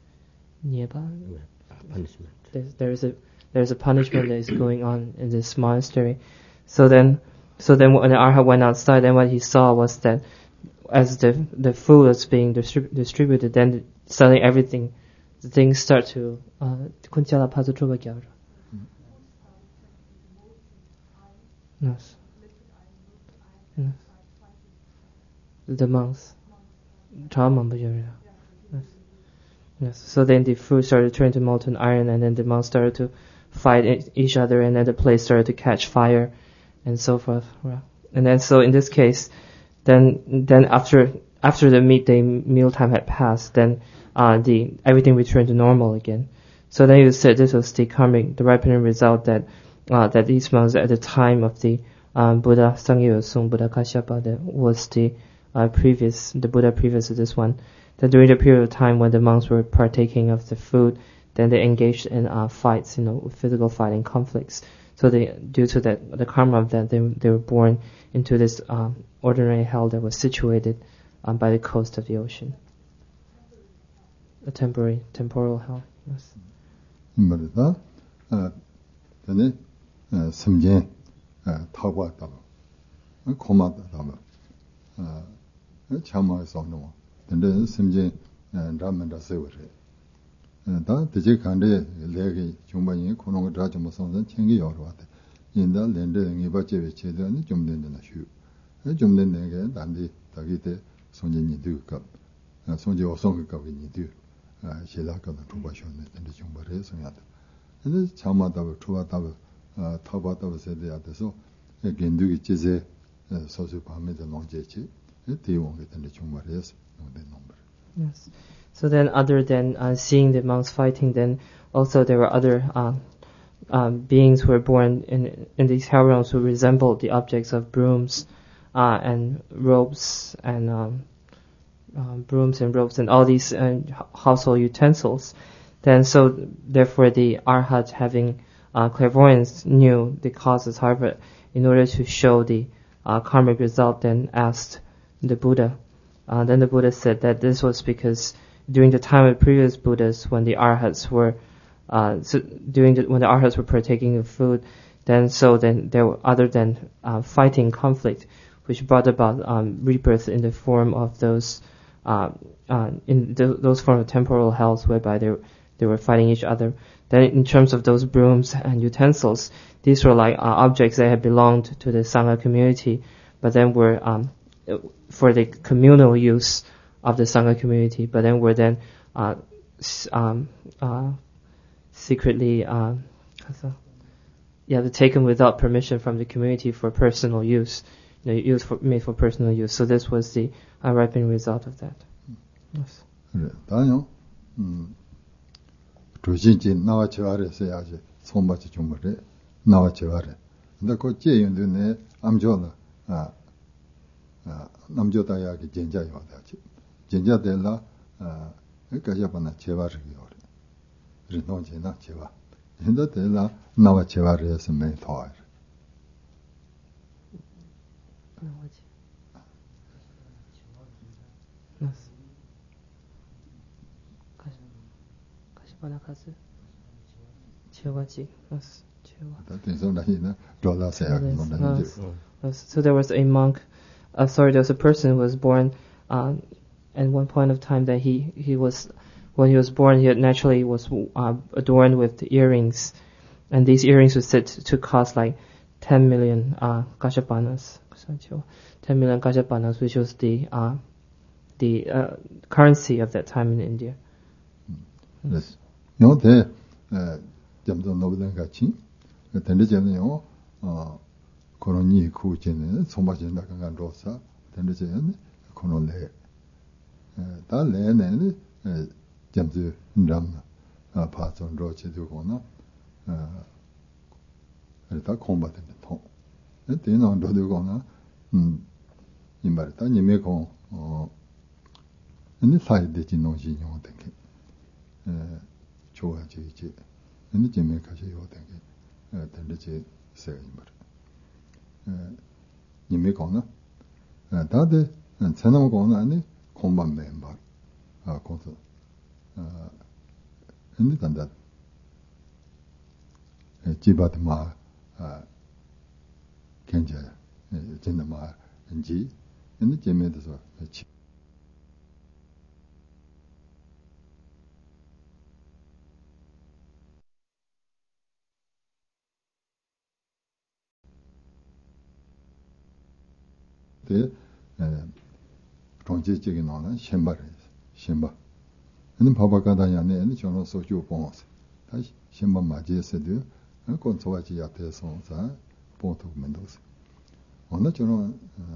[SPEAKER 2] There's, there is a there's a punishment that is going on in this monastery. So then, so then when the arhat went outside, then what he saw was that as the the food was being distrib- distributed, then suddenly everything, the things start to. kunchara pazu choba gyaro. Yes. Yes. The monks. Yes. Yes. So then the food started to turn to molten iron, and then the monks started to fight each other, and then the place started to catch fire, and so forth. And then so in this case, then then after after the midday meal time had passed, then uh, the everything returned to normal again. So then you said this was the karmic, the ripening result that uh, that these monks at the time of the um, Buddha Sangye Sung Buddha Kashyapa, that was the uh, previous the Buddha previous to this one. That during the period of time when the monks were partaking of the food, then they engaged in uh, fights, you know, physical fighting conflicts. So they, due to that, the karma of that, they they were born into this um, ordinary hell that was situated um, by the coast of the ocean. A temporary, temporal hell. Yes.
[SPEAKER 1] 말이다. 아, 근데 섬진 타고왔다. 고마다 담아. 아, 참아서 놓아. 근데 섬진 라면다 세워래. 다 되게 간데 레게 중반이 그런 거 다 좀 선선 챙겨 여러 왔대. 인다 렌데 이바제베 제대로는 좀 된다 쉬. 좀 된다 게 단디 다기때 손진이 두가. 손지 어성가 위니도. 아, 제라가는 도바쇼네 근데 좀 말해서 해야 돼. 근데 참마다 초바다 아, 타바다 세대야 돼서 겐두기 제제 소수 밤에도 농제지. 대원게 근데 좀 말해서 용된 놈들.
[SPEAKER 2] Yes. So then, other than uh, seeing the monks fighting, then also there were other uh, um, beings who were born in in these hell realms who resembled the objects of brooms uh, and ropes and um, um, brooms and ropes and all these uh, household utensils. Then, so therefore, the Arhat, having uh, clairvoyance, knew the causes. However, in order to show the uh, karmic result, then asked the Buddha. Uh, then the Buddha said that this was because during the time of previous Buddhas, when the Arhats were uh, so during the, when the Arhats were partaking of food, then so then there were, other than uh, fighting conflict, which brought about um, rebirth in the form of those uh, uh, in the, those form of temporal hells whereby they they were fighting each other. Then, in terms of those brooms and utensils, these were like uh, objects that had belonged to the Sangha community, but then were um, for the communal use of the Sangha community, but then were then uh, um, uh, secretly uh, yeah, taken without permission from the community for personal use, you know, used for, made for personal use. So this was the uh, ripening result of that. Yes.
[SPEAKER 1] 다요. 음. 조진지 나와 저아래서 아주 손바지 좀 그래. 나와 저아래. 근데 그 제연도네 암조나 아. 아, 남조다야기 전자요다지. 전자들라 아, 그까지 봤나 제바르기요. 그래서 제바. 근데들라 나와 제바르에서 매 더어.
[SPEAKER 2] 나와지. 나스. 가시. 가시바나 가스. 제바지. 나스. 제바.
[SPEAKER 1] 다든서나이나 돌아서야 그런다.
[SPEAKER 2] So there was a monk Uh, sorry, there was a person who was born uh, at one point of time that he, he was, when he was born, he naturally was uh, adorned with earrings, and these earrings were said to, to cost like ten million uh, gajapanas, ten million gajapanas, which was the uh, the uh, currency of that time in India.
[SPEAKER 1] Yes. You know, 점점 노블은 같이 된대잖아요. 어. 코로니 쿠체네 소마진다 간간 로사 된대제는 코로네 달래네 점즈 람 파존 로체도고나 어 그래다 콤바데 통 되는 도도고나 음 이말다 님의고 어 근데 사이드지 노지용 되게 에 좋아지지 근데 재미 가져요 되게 에 된대제 세가 이말 님이 거나 다들 전화 거나 아니 공반 멤버 아 거기서 아 근데 단다 지바드마 아 견제 진짜마 인지 근데 재미에서 때 정치적인 논은 신발이에요. 신발. 근데 바바가다야네 저는 소주 봉스. 다시 신발 맞이해서도 그건 좋아지 약해서 자 봉도 만들었어. 오늘 저는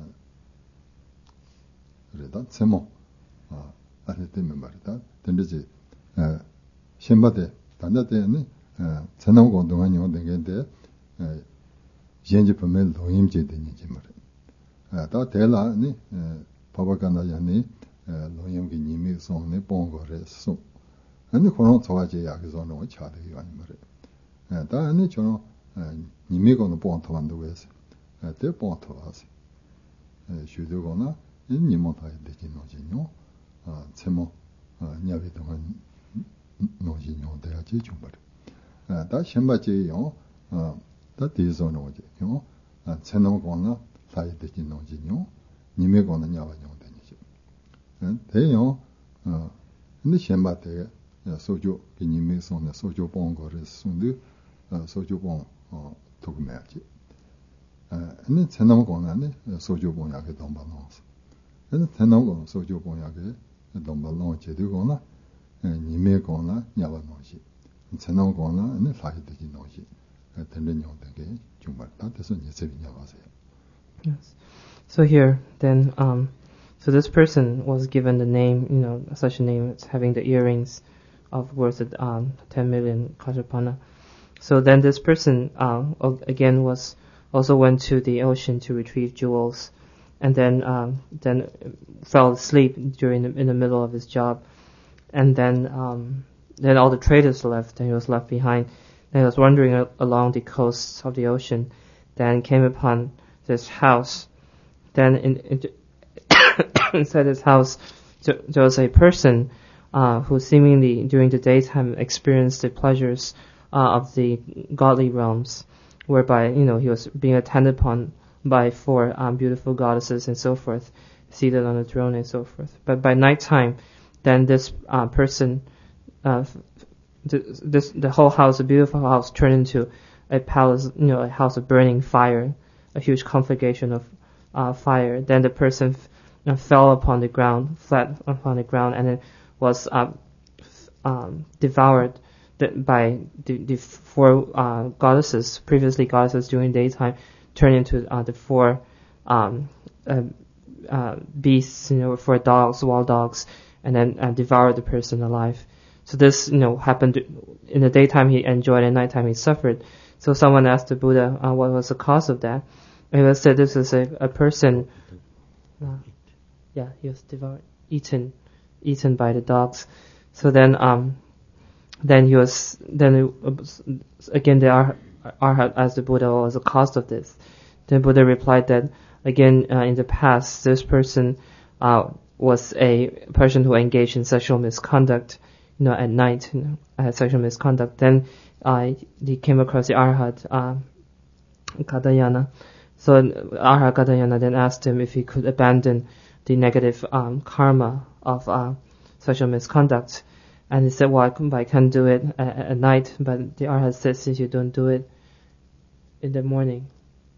[SPEAKER 1] 그래다 세모 아 아니 때문에 말이다. 근데지 신발에 단자때는 전화 공동안이 오는데 현재 보면 동임제 되는지 말이야. 다 대라니 바바간다야니 로용기 님이 손에 봉거래서 근데 그런 좋아지 약에서는 차대요 아니 말이야. 다 아니 저는 님이 거는 봉토 만들고서 대 봉토 와서 주도거나 님은 다 되지 노지요. 아 제모 냐비 동안 노지요 돼야지 좀 말이야. 다 신바지요. 다 뒤에서는 오지요. 아 제노 거나 사이드지 노지요. 님의 거는 야와용 되니죠. 대요. 어. 근데 셴바테 소주 님의 손에 소주 봉거를 손도 소주 봉 어, 도구매야지. 아, 근데 제나무 거는 소주 봉약에 dombalance. 근데 제나무 소주 봉약에 dombalance 되거나 님의 거나 야와노지. 제나무 거는 사이드지 노지. 되는 용되게 정말 다 돼서 예세비냐 와세요.
[SPEAKER 2] Yes. So here, then, um, So this person was given the name, you know, such a name as having the earrings of worth um, ten million Kajapana. So then this person uh, again was also went to the ocean to retrieve jewels, and then um, then fell asleep during the, in the middle of his job, and then um, then all the traders left, and he was left behind. And he was wandering a- along the coasts of the ocean, then came upon this house. Then in, in inside this house, there was a person uh, who seemingly during the daytime experienced the pleasures uh, of the godly realms, whereby you know he was being attended upon by four um, beautiful goddesses and so forth, seated on a throne and so forth. But by nighttime, then this uh, person, uh, th- this the whole house, a beautiful house, turned into a palace, you know, a house of burning fire, a huge conflagration of uh, fire. Then the person f- uh, fell upon the ground, flat upon the ground, and it was uh, f- um, devoured by the, the four uh, goddesses, previously goddesses during daytime, turned into uh, the four um, uh, uh, beasts, you know, four dogs, wild dogs, and then uh, devoured the person alive. So this, you know, happened in the daytime he enjoyed, and nighttime he suffered. So someone asked the Buddha uh, what was the cause of that. And he was said this is a, a person, uh, yeah, he was devoured, eaten, eaten by the dogs. So then, um, then he was, then it, again the Ar- Arhat asked the Buddha what was the cause of this. Then Buddha replied that again uh, in the past this person uh, was a person who engaged in sexual misconduct, you know, at night, you know, had sexual misconduct. Then uh, he came across the Arhat uh, Kadayana. So Arhat Kadayana then asked him if he could abandon the negative um, karma of uh, sexual misconduct. And he said, well, I can't do it at, at night. But the Arhat said, since you don't do it in the morning,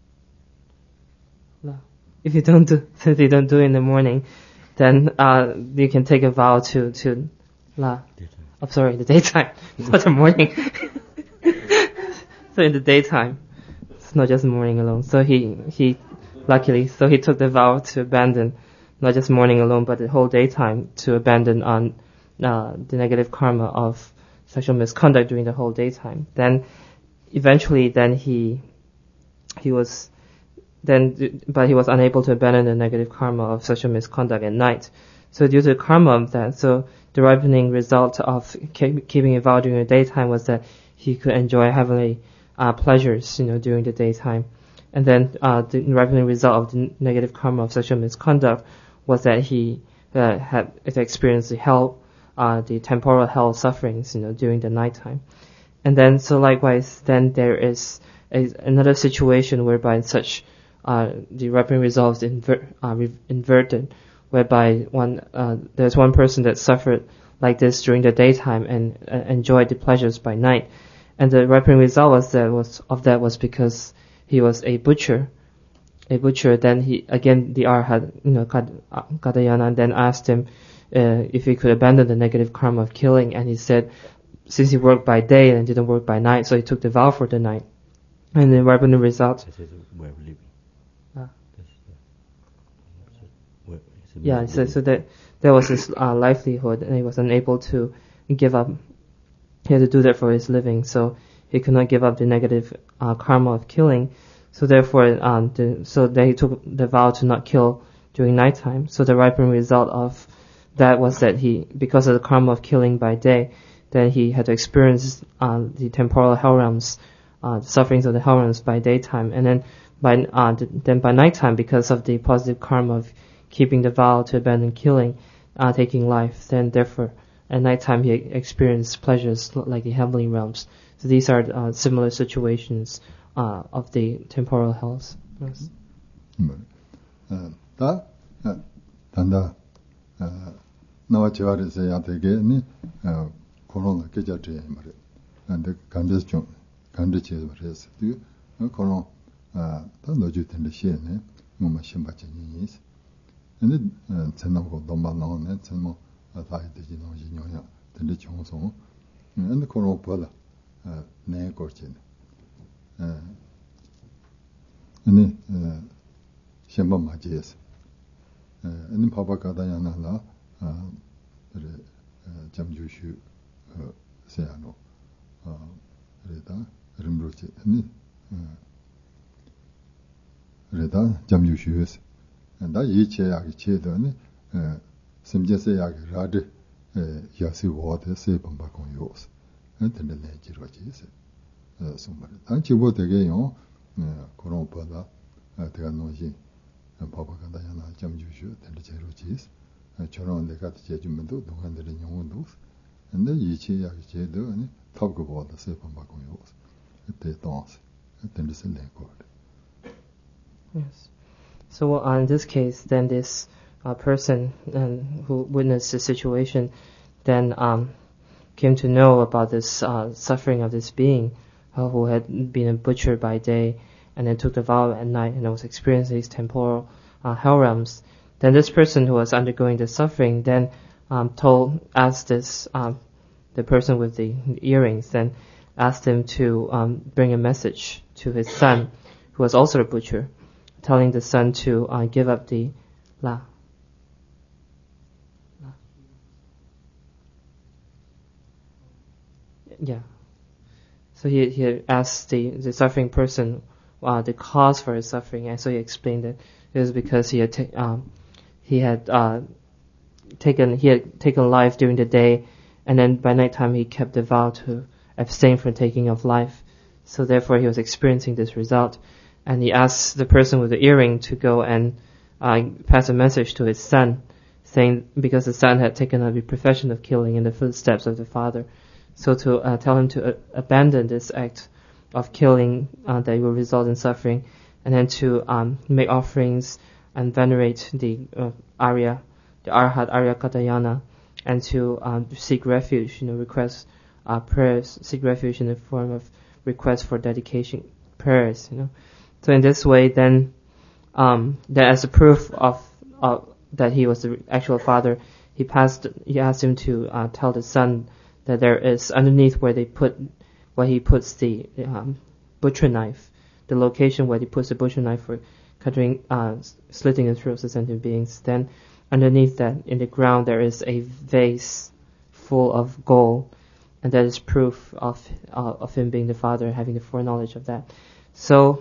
[SPEAKER 2] no. If you don't do, since you don't do it in the morning, then uh, you can take a vow to to la. I'm sorry, the daytime, not the morning. So in the daytime, it's not just morning alone. So he he, luckily, so he took the vow to abandon not just morning alone, but the whole daytime to abandon on uh, the negative karma of sexual misconduct during the whole daytime. Then eventually, then he he was. Then, but he was unable to abandon the negative karma of sexual misconduct at night. So due to the karma of that, so the ripening result of keep, keeping a vow during the daytime was that he could enjoy heavenly uh, pleasures, you know, during the daytime. And then uh, the ripening result of the negative karma of sexual misconduct was that he uh, had experienced the hell, uh, the temporal hell sufferings, you know, during the nighttime. And then, so likewise, then there is a, another situation whereby such Uh, the ripening results inver- uh, re- inverted, whereby one uh, there's one person that suffered like this during the daytime and uh, enjoyed the pleasures by night, and the ripening result was that was of that was because he was a butcher, a butcher. Then he again the Arhat, you know, Kadayana, then asked him uh, if he could abandon the negative karma of killing, and he said since he worked by day and didn't work by night, so he took the vow for the night, and the ripening result. Yeah, so so that there was his uh, livelihood, and he was unable to give up. He had to do that for his living, so he could not give up the negative uh, karma of killing. So therefore, um, the, so then he took the vow to not kill during nighttime. So the ripening result of that was that he, because of the karma of killing by day, then he had to experience uh, the temporal hell realms, uh, the sufferings of the hell realms by daytime, and then by uh, then by nighttime, because of the positive karma of keeping the vow to abandon killing, uh, taking life, then therefore at nighttime he experienced pleasures like the heavenly realms. So these are uh, similar situations uh, of the temporal hells. Yes.
[SPEAKER 1] Ta tanda nawa chawari se yatege ni korona keja te mare and kandes chung kandes che mare se tu korona ta loju tende she ne moma shimba chini is. And then Tenamo Dombalon and Tenmo Atai de Gino Ginoya, the Chonson, and the Coropola, Ne Gorchin. And then Shemba Majes. 아니 바바가다야나라 아 그래 잠주슈 세야노 어 그래다 림브로치 아니 그래다 잠주슈스 나 이체야기 체도니 심제세야기 라드 야시 워드 세범바공요스 엔텐데 지로지스 somebody. Anche voi che io 그런 보다 내가 놓지 바바간다 야나 좀 주시오 될 제로지스 저런 내가 제주면도 동안들의 영혼도 근데 이치야 제도 아니 탑고 보다 세번 바꾸요 그때 동스 그때 쓸래 거
[SPEAKER 2] Yes. So uh, in this case, then this uh, person um, who witnessed the situation then um, came to know about this uh, suffering of this being uh, who had been butchered by day and then took the vow at night and was experiencing these temporal uh, hell realms. Then this person who was undergoing the suffering then um, told, asked this, um, the person with the earrings, then asked him to um, bring a message to his son, who was also a butcher, telling the son to uh, give up the la. la. Yeah. So he he asked the, the suffering person uh, the cause for his suffering, and so he explained that it was because he had ta- um, he had uh, taken he had taken life during the day, and then by nighttime he kept the vow to abstain from taking of life. So therefore he was experiencing this result, and he asked the person with the earring to go and uh, pass a message to his son, saying because the son had taken up the profession of killing in the footsteps of the father. So to uh, tell him to uh, abandon this act of killing uh, that will result in suffering, and then to um, make offerings and venerate the uh, Arya, the Arhat Arya Katayana, and to um, seek refuge, you know, request uh, prayers, seek refuge in the form of requests for dedication prayers, you know. So in this way, then, um, that as a proof of uh, that he was the actual father, he passed, he asked him to uh, tell the son that there is underneath where they put, where he puts the um, butcher knife, the location where he puts the butcher knife for cutting, uh, slitting the throats of sentient beings. Then underneath that, in the ground, there is a vase full of gold, and that is proof of uh, of him being the father, having the foreknowledge of that. So,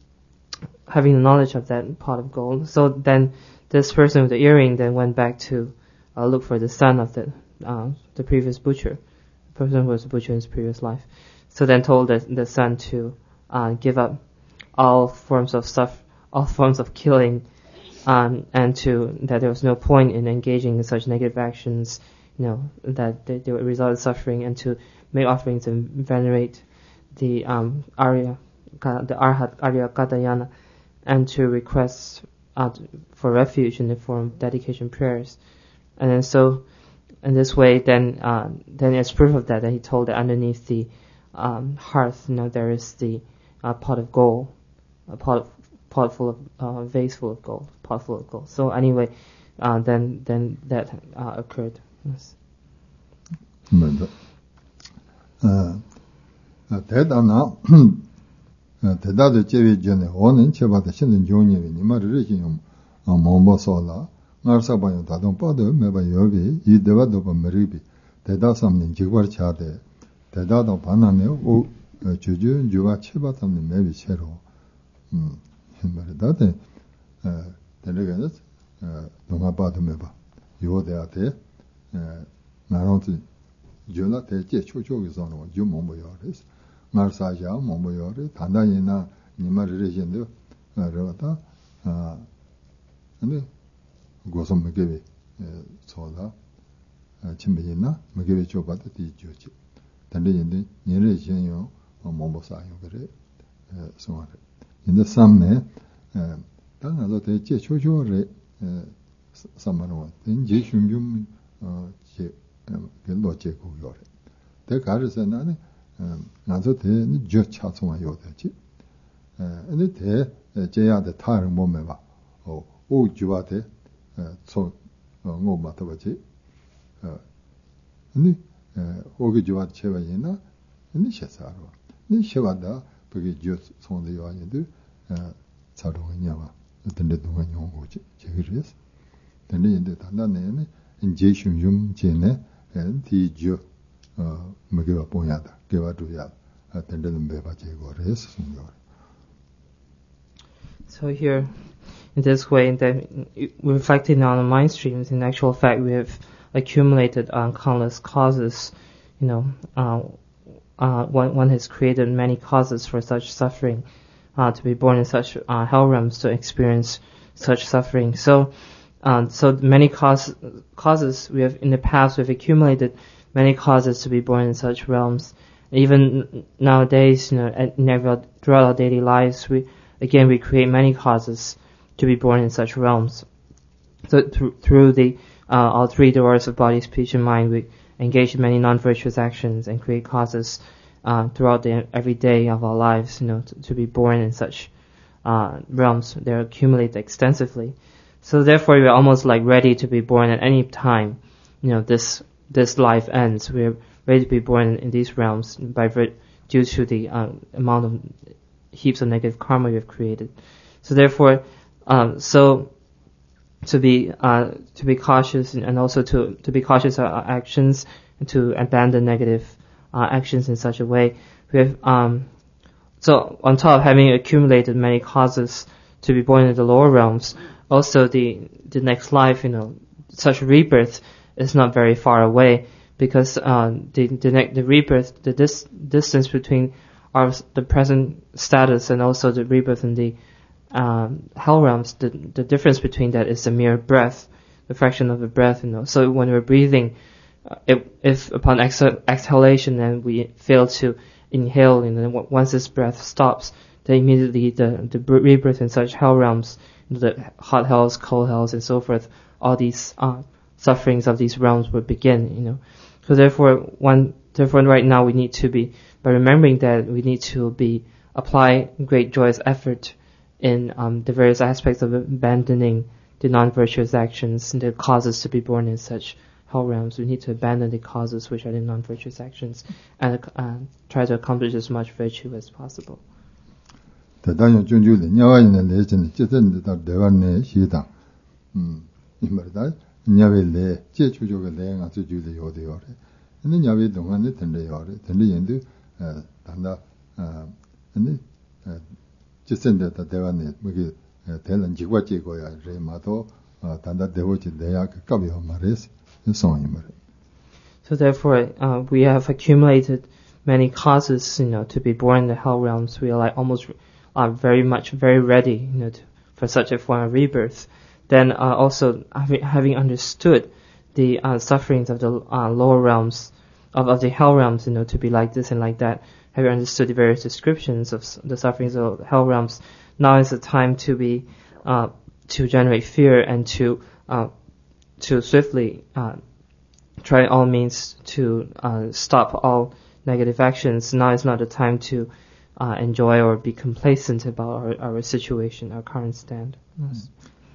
[SPEAKER 2] having the knowledge of that pot of gold. So then, this person with the earring then went back to uh, look for the son of the uh, the previous butcher, the person who was a butcher in his previous life. So then told the, the son to uh, give up all forms of stuff, all forms of killing, um, and to that there was no point in engaging in such negative actions, you know, that they, they would result in suffering, and to make offerings and venerate the um, Arya, the Arhat Arya Katayana, and to request uh, for refuge in the form of dedication prayers. And then so, in this way, then uh, then as proof of that, that he told that underneath the um, hearth, you know, there is the uh, pot of gold, a pot of, pot full of uh, vase full of gold, pot full of gold. So anyway, uh, then then that uh, occurred. Yes.
[SPEAKER 1] 대단나 대다도 제비 전에 오는 제바다 신은 종님이 니 말을 해지요. 어 몸보소라 나르사바요 다동 빠도 매바 여기 이 대바도 범리비 대다삼는 지구버 차대 대다도 반나네 오 주주 주와 체바탐는 매비 새로 음 말다데 어 대내가는 어 동아바도 매바 요대한테 어 나로도 전화 대체 초초기서는 좀 몸보여res 나르사자 몸보여res 단단히나 니 말을 해진데 그러다 아 근데 고som 먹게 소다 침배이나 먹게 줘봐도 뒤지지 근데 이제 얘를 지요 몸보사요 그래 소화를 근데 삼네 당나도 대체 초초를 삼만원 된지 shum좀 어제 별로 제고 요래 대 가르서 나는 나도 대는 저 차송아 요대지 근데 대 제야데 타르 몸에 봐 어, 오 주와데 소 어, 맞다 봐지 어. 근데 오게 주와 제와이나 근데 셔사로 근데 셔바다 그게 저 손데 요아니들 어, 자동이냐와 어떤 데 동안 용어지 제기를 했어 tende yende tanda ne je shun yum je ne ti jo me ge ba pon ya da ge ba du ya tende me ba je go re sun yo.
[SPEAKER 2] So here, in this way, that reflecting on the mind streams, in actual fact, we have accumulated uh, countless causes. You know, uh, uh, one, one has created many causes for such suffering, uh, to be born in such uh, hell realms, to experience such suffering. So, um, so many cause, causes we have in the past. We've accumulated many causes to be born in such realms. Even nowadays, you know, at, never, throughout our daily lives, we again we create many causes to be born in such realms. So th- through the uh, all three doors of body, speech, and mind, we engage in many non-virtuous actions and create causes uh, throughout the every day of our lives, you know, to, to be born in such uh, realms. They're accumulated extensively. So therefore, we're almost like ready to be born at any time. You know, this this life ends. We're ready to be born in, in these realms by due to the uh, amount of heaps of negative karma we have created. So therefore, um, so to be uh, to be cautious and also to to be cautious of our actions and to abandon negative uh, actions in such a way. We have um, so on top of having accumulated many causes to be born in the lower realms, also the the next life, you know, such rebirth is not very far away, because uh, the the, ne- the rebirth, the dis- distance between our the present status and also the rebirth in the um, hell realms, the the difference between that is a mere breath, the fraction of a breath, you know. So when we're breathing, uh, if, if upon ex- exhalation and we fail to inhale, and then once this breath stops, then immediately the the rebirth in such hell realms, the hot hells, cold hells, and so forth, all these uh, sufferings of these realms would begin, you know. So therefore, one therefore right now we need to be, by remembering that, we need to be apply great joyous effort in um, the various aspects of abandoning the non-virtuous actions and the causes to be born in such hell realms. We need to abandon the causes which are the non-virtuous actions and uh, try to accomplish as much virtue as possible.
[SPEAKER 1] 대단히 준주의 냐와이는 레전 제전다 대원의 시다. 음. 이말다 냐벨레 제주조가 내가 주주의 요대요래. 근데 냐베 동안에 된대요래. 된대인데 어 단다 어 근데 제전다 대원의 뭐게 대는 지과지고야 레마도 단다 대고지 내야 갑이요 말했어. 소이 말.
[SPEAKER 2] So therefore uh, we have accumulated many causes, you know, to be born in the hell realms. We are like almost are very much very ready, you know, to, for such a form of rebirth. Then uh, also having, having understood the uh, sufferings of the uh, lower realms, of, of the hell realms, you know, to be like this and like that, having understood the various descriptions of the sufferings of hell realms, now is the time to be uh, to generate fear and to uh, to swiftly uh, try all means to uh, stop all negative actions. Now is not the time to Uh, enjoy or be complacent about our, our situation, our current stand. Yes.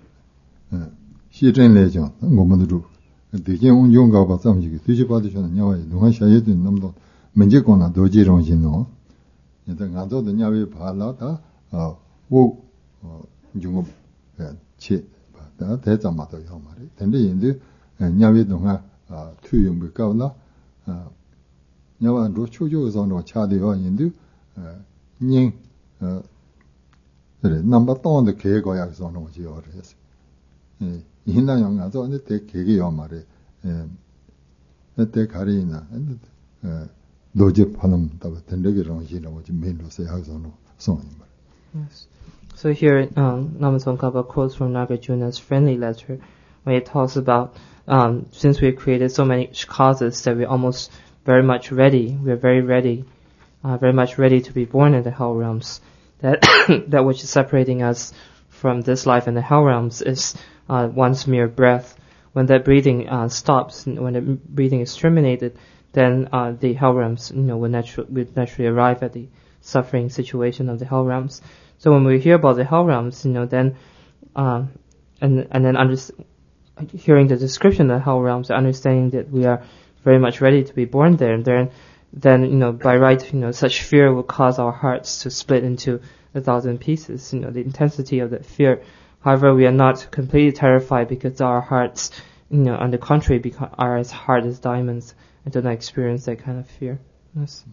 [SPEAKER 1] 시전례죠. 고문도 대전 용가 받sam지 뒤집어지는 냐와이 동안 샤예든 남도 문제거나 도지롱진노. 일단 가서도 냐위 발라다 어고 중업 치 다 대자마도 요 말이. 근데 인데 냐위 동안 아 투용을 가나 아 냐와 로초조에서는 차대요 인데 닝 어, 그래 넘버 돈의 계획이야 그래서 하는 거지 그래서 예 인나영 가서 근데 대 계획이야 말에 예 그때 가리나 예 노제 파는 다 된대기로 지는 거지 메인로서 하서 하는 소리 말.
[SPEAKER 2] Yes. So here um Namasongkhapa quotes from Nagarjuna's friendly letter where it talks about um since we created so many causes that we're almost very much ready, we're very ready Uh, very much ready to be born in the hell realms. That that which is separating us from this life in the hell realms is uh, one's mere breath. When that breathing uh, stops, when the breathing is terminated, then uh, the hell realms, you know, will naturally will naturally arrive at the suffering situation of the hell realms. So when we hear about the hell realms, you know, then uh, and and then under, hearing the description of the hell realms, understanding that we are very much ready to be born there, and then. then, you know, by right, you know, such fear will cause our hearts to split into a thousand pieces. You know, the intensity of that fear However, we are not completely terrified because our hearts, you know, on the contrary, become, are as hard as diamonds and do not experience that kind of fear. Yes.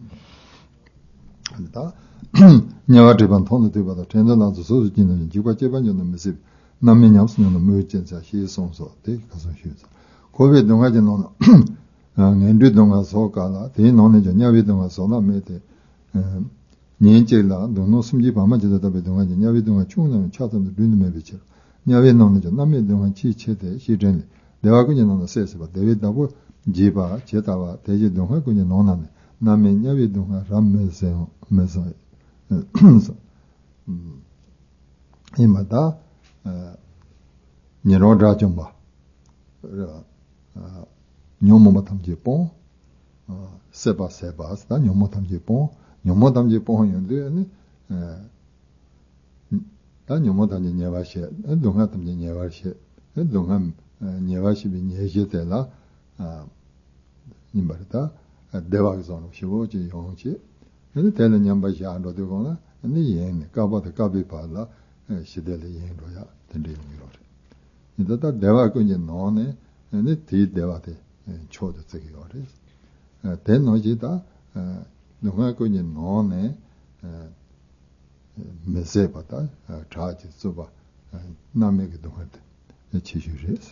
[SPEAKER 1] Nyawa Triban Tona Tibada, Tendana, Sojin, Jiba Japan, and Mississippi, Nami Yamson, and the Mujins, he is also, they Cousin Hughes. Covid don't have no, and do don't have so gala, they know that Yavi don't have so not made. Nienjela, don't know some Jiba Majida, Yavi don't have chuna and chatham the Dune Mavicher. Yavi no, Nami don't have chi chete, she generally. They are going on the says, but David Dabu, Jiba, Chetawa, they don't have going on. Nami Yavi don't have Ram Mesa. Imada Nirodra Jumba Nyomotam Japon Seba Sebas, Nyomotam Japon, Nyomotam Japon, and Nyomotam Nevashi, and Dungatam Nevashi, and Dungam Nevashi Niejetela Nimbarta, Devazon, Shivoji Yonchi. And the telling Yamba Jando de Gona, and the yen, Kaba the Kabi Pala, Shideli Yen Roya, the Dim Mirror. In that Deva Gunyan None, and the tea Devate, Cho the Segiores. Ten Nojita, Nunga Gunyan None, Mesepata, Charge Suba, Namek Duhat, the Chishu.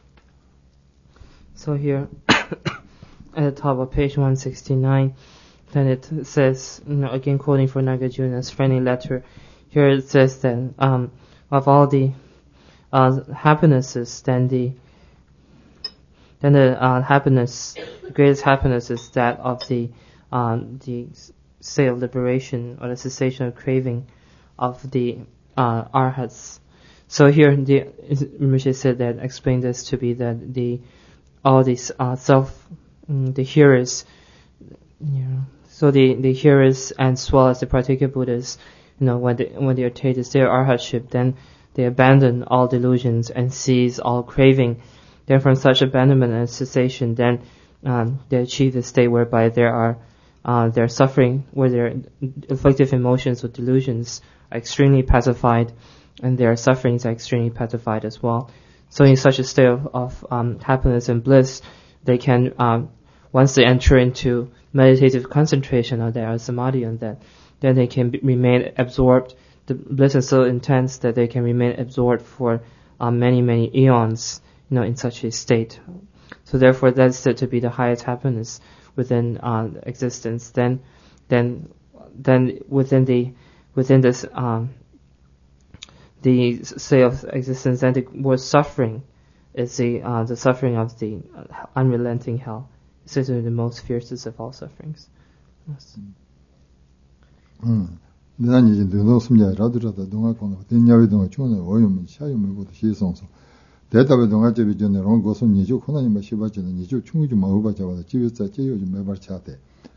[SPEAKER 2] So here, at the top of page one sixty-nine, then it says, you know, again quoting for Nagarjuna's friendly letter, here it says that um, of all the uh, happinesses, then the then the uh, happiness, the greatest happiness is that of the um, the state of liberation or the cessation of craving of the uh, arhats. So here, the Rinpoche said that explained this to be that the all these uh, self, um, the hearers, you know. So the, the hearers as well as the particular Buddhas, you know, when they when they attain this their arhatship, then they abandon all delusions and cease all craving. Then from such abandonment and cessation, then um, they achieve the state whereby there are uh, their suffering, where their afflictive emotions or delusions are extremely pacified, and their sufferings are extremely pacified as well. So in such a state of, of um, happiness and bliss, they can um, once they enter into meditative concentration on that, or samadhi on that, then they can be, remain absorbed. The bliss is so intense that they can remain absorbed for um, many, many eons, you know, in such a state. So therefore, that's said to be the highest happiness within uh, existence. Then, then, then within the within this um, the state of existence, then the word suffering is the uh, the suffering of the unrelenting hell. It's certainly the most fiercest of all sufferings. Yes.
[SPEAKER 1] Mm. Then you do no some Radha Dunga Kono, then Yavi Dunga Chuna, Oyum, Shayum, with she songs. That of Dunga Javi General goes on Nijo Kona, Shibachi, and Nijo Chungu Mahuba Java, the Chivis that you never chatted.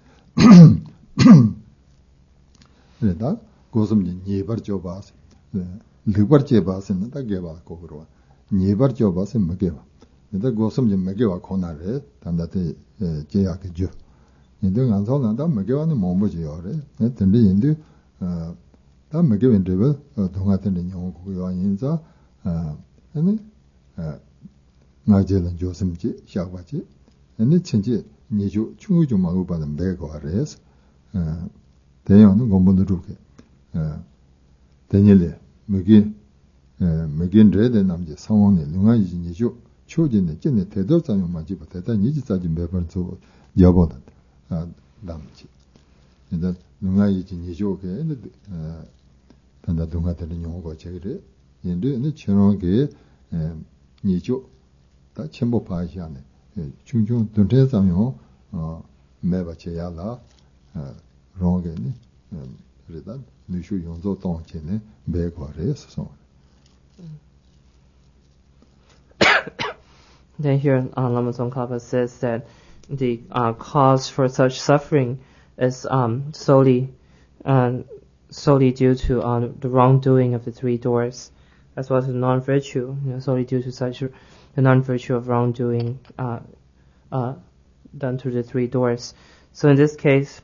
[SPEAKER 1] That goes on Nibar Jobas, Libar Jebas, and the Geva Kogro, Nibar Jobas and Mageva. The Gosum Mageva Konare, and that Jayak Ju. In the Anzona, that Mageva and Momoji or it, and the Indu, that Magevin River, Dongat and Yonza, and Nigel and Josem Shavachi, and it changed Niju Chungu Mahuba and Bego Ares, they on Gombunduke, Daniele, McGinn, McGinn Red, and I'm just someone in Lunga Niju. Children, the Jenny Tedors and Maji, but that needs such a better to Jabot damage. And that Lungai in Nijoke and that Dunga and Yongo Chegre, in the Chenoge, Nijo, that Chembo Pajane, Chunjun, don't tell some Meva Chayala, Rongen, Redan, Nishu Yonzo Tonchene, Begores, so on.
[SPEAKER 2] Then here, uh, Lama Tsongkhapa says that the uh, cause for such suffering is um, solely uh, solely due to uh, the wrongdoing of the three doors, as well as the non-virtue, you know, solely due to such the non-virtue of wrongdoing uh, uh, done through the three doors. So in this case,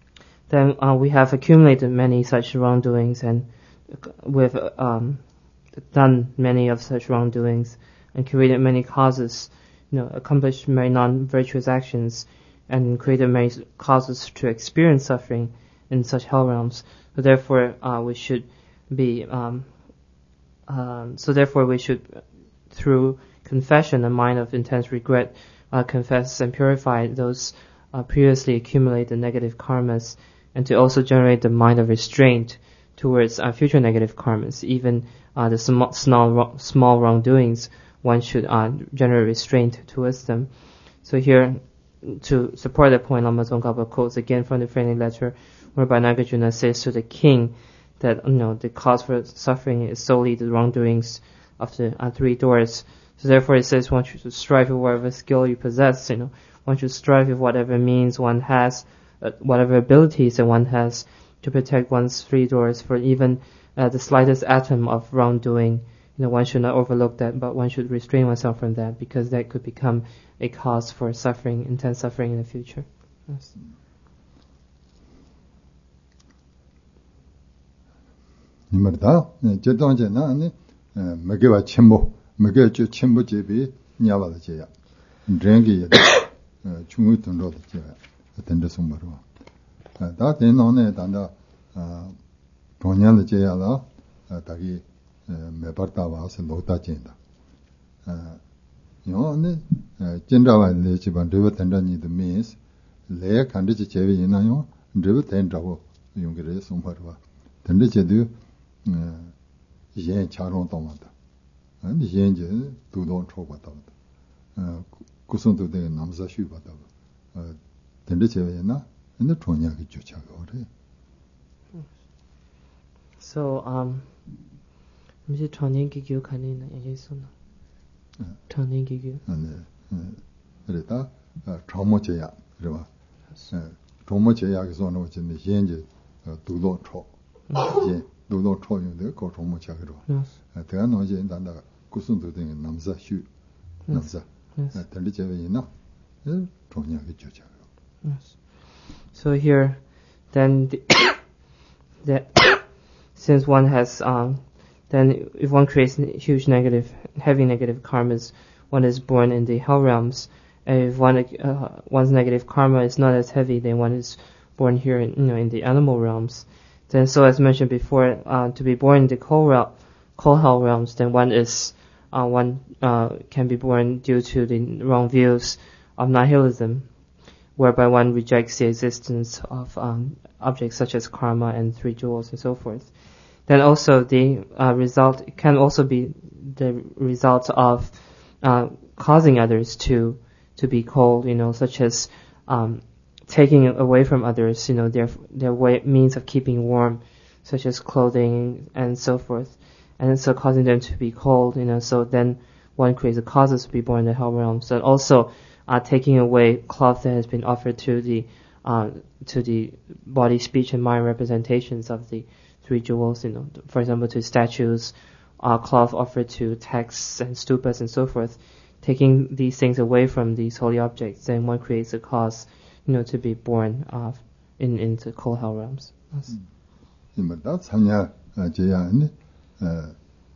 [SPEAKER 2] then uh, we have accumulated many such wrongdoings, and with um, done many of such wrongdoings and created many causes, you know, accomplished many non-virtuous actions and created many causes to experience suffering in such hell realms. So therefore, uh, we should be, um, um, so therefore we should, through confession, a mind of intense regret, uh, confess and purify those uh, previously accumulated negative karmas, and to also generate the mind of restraint towards uh, future negative karmas. Even uh, the sm- small, small wrongdoings, one should uh, generate restraint towards them. So here, to support that point, Lama Tsongkhapa quotes again from the friendly letter, whereby Nagarjuna says to the king that, you know, the cause for suffering is solely the wrongdoings of the uh, three doors. So therefore it says one should strive with whatever skill you possess, you know, one should strive with whatever means one has, uh, whatever abilities that one has to protect one's three doors. For even uh, the slightest atom of wrongdoing, you know, one should not overlook that, but one should restrain oneself from that, because that could become a cause for suffering, intense suffering in the future. Yes.
[SPEAKER 1] 이말다 제동제나 아니 먹여와 첨부 먹여주 첨부 제비 냐와다 제야 랭기 중의 등로도 제야 된다 송바로 다 되노네 단다 본연의 제야라 다기 매버다 와서 놓다 제다 요네 진짜와 내 집안 되어 된다니도 means 내 간지 제비 있나요 되어 된다고 용기를 송바로 된다 제도 yin charong tongwata. And yin je dudong chogwata. Kusung tu de namsa shubata. Tende chewe na, and the chonya ki chuchaga.
[SPEAKER 2] So, um, Mister Chonya ki gyu kanina, yesuna. Chonya ki gyu.
[SPEAKER 1] And, rita, chomo cheya, riva. Chomo cheya ki sono wachin de yin je dudong chog. Yin. 노동 초용의 고통모 작으로. 대한 어제 단다 구순도 된 남자 휴 남자. 달리 제외이나 종량이 조작으로.
[SPEAKER 2] So here, then the, that since one has um, then if one creates huge negative, heavy negative karmas, one is born in the hell realms. And if one uh, one's negative karma is not as heavy, then one is born here, in, you know, in the animal realms. Then, so as mentioned before, uh, to be born in the coal, realm, coal hell realms, then one is, uh, one, uh, can be born due to the wrong views of nihilism, whereby one rejects the existence of, um, objects such as karma and three jewels and so forth. Then also the, uh, result can also be the result of, uh, causing others to, to be cold, you know, such as, um, taking away from others, you know, their their way, means of keeping warm, such as clothing and so forth, and so causing them to be cold, you know. So then one creates the causes to be born in the hell realms. And also, uh, taking away cloth that has been offered to the uh, to the body, speech, and mind representations of the three jewels, you know, for example, to statues, uh, cloth offered to texts and stupas and so forth. Taking these things away from these holy objects, then one creates a cause, you know, to be born uh, in into coal hell realms.
[SPEAKER 1] 이마다 참야 제야니 에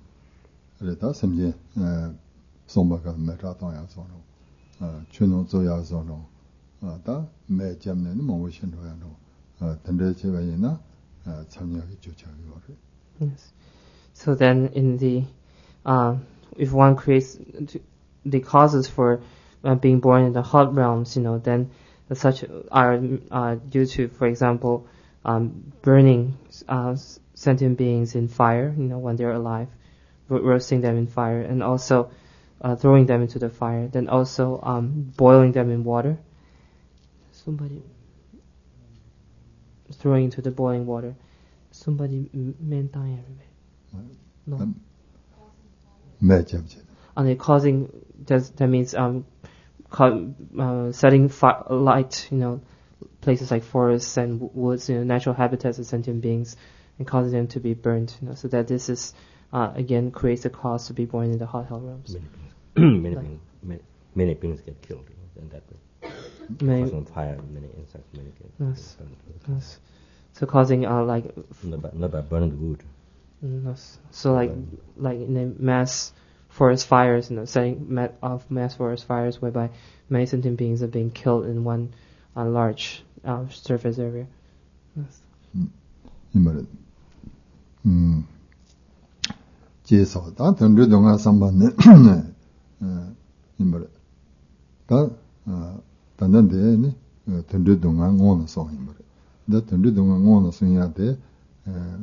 [SPEAKER 1] 레다 섬제 에 송바가 메라도야 소노 어 춘노 조야 소노 어다 매점내는 뭐신도야노 어 던데 제외이나 참여하기 조차기 거래.
[SPEAKER 2] Yes. So then in the uh, if one creates the causes for uh, being born in the hot realms, you know, then such are uh, due to, for example, um, burning uh, sentient beings in fire, you know, when they're alive, ro- roasting them in fire, and also uh, throwing them into the fire. Then also um, boiling them in water. Somebody throwing into the boiling water. Somebody meant dying everywhere. No. And they causing that, that means um. Uh, setting fi- light, you know, places like forests and w- woods, you know, natural habitats of sentient beings, and causing them to be burned, you know, so that this is, uh, again, creates a cause to be born in the hot hell realms.
[SPEAKER 3] Many, many, like, beings, many, many beings get killed, you know, in that way.
[SPEAKER 2] Many,
[SPEAKER 3] causing fire, many insects, many get
[SPEAKER 2] yes, yes. So causing, uh, like...
[SPEAKER 3] Not by, not by burning the wood.
[SPEAKER 2] Mm, so like like in the mass forest fires, you know, setting ma- of mass forest fires whereby many sentient beings are being killed in one uh, large uh, surface area. Yes.
[SPEAKER 1] 이말은 음 제서 다 던르 동안 상반네 어 이말 다 단단데니 던르 동안 오는 송 이말 다 던르 동안 오는 송야데 어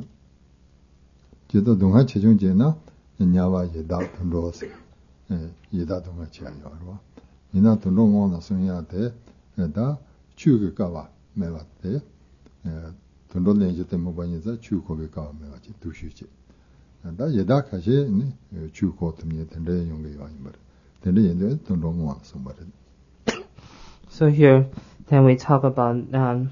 [SPEAKER 1] 제도 동안 최종제나 냐와 예다 던로스 예 예다 동안 지야요 이나 던로 오는 송야데 다 추그가와 매왔데 예 던로네 이제 때문에 뭐냐자 추고가 매와지 두시지 다 예다 가시 추고 때문에 던레 용게 와이말 던레 연데 던로 오는 송말
[SPEAKER 2] So here, then we talk about um,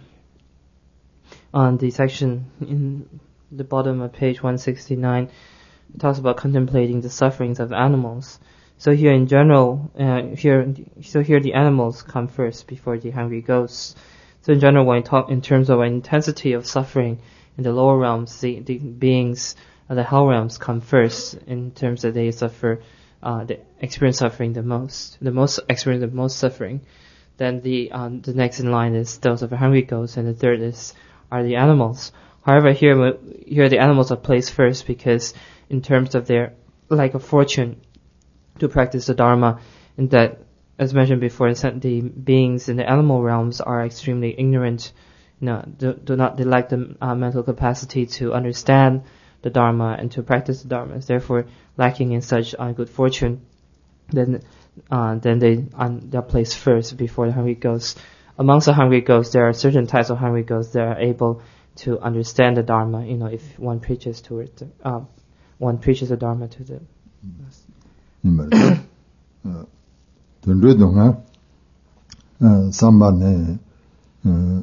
[SPEAKER 2] on the section in the bottom of page one sixty-nine. It talks about contemplating the sufferings of animals. So here, in general, uh, here, so here the animals come first before the hungry ghosts. So in general, when we talk in terms of intensity of suffering in the lower realms, the, the beings of the hell realms come first in terms that they suffer, uh, they experience suffering the most, the most experience the most suffering. Then the um, the next in line is those of the hungry ghosts, and the third is are the animals. However, here here the animals are placed first because in terms of their lack of fortune to practice the Dharma, and that, as mentioned before, the beings in the animal realms are extremely ignorant. You know, do, do not they lack the uh, mental capacity to understand the Dharma and to practice the Dharma. Therefore, lacking in such uh, good fortune, then. Uh, then they um, they're placed first before the hungry ghosts. Amongst the hungry ghosts, there are certain types of hungry ghosts that are able to understand the Dharma. You know, if one preaches to it, uh, one preaches the Dharma to them.
[SPEAKER 1] 이 말이야. 어, 던르 동안 어, 삼반에 어,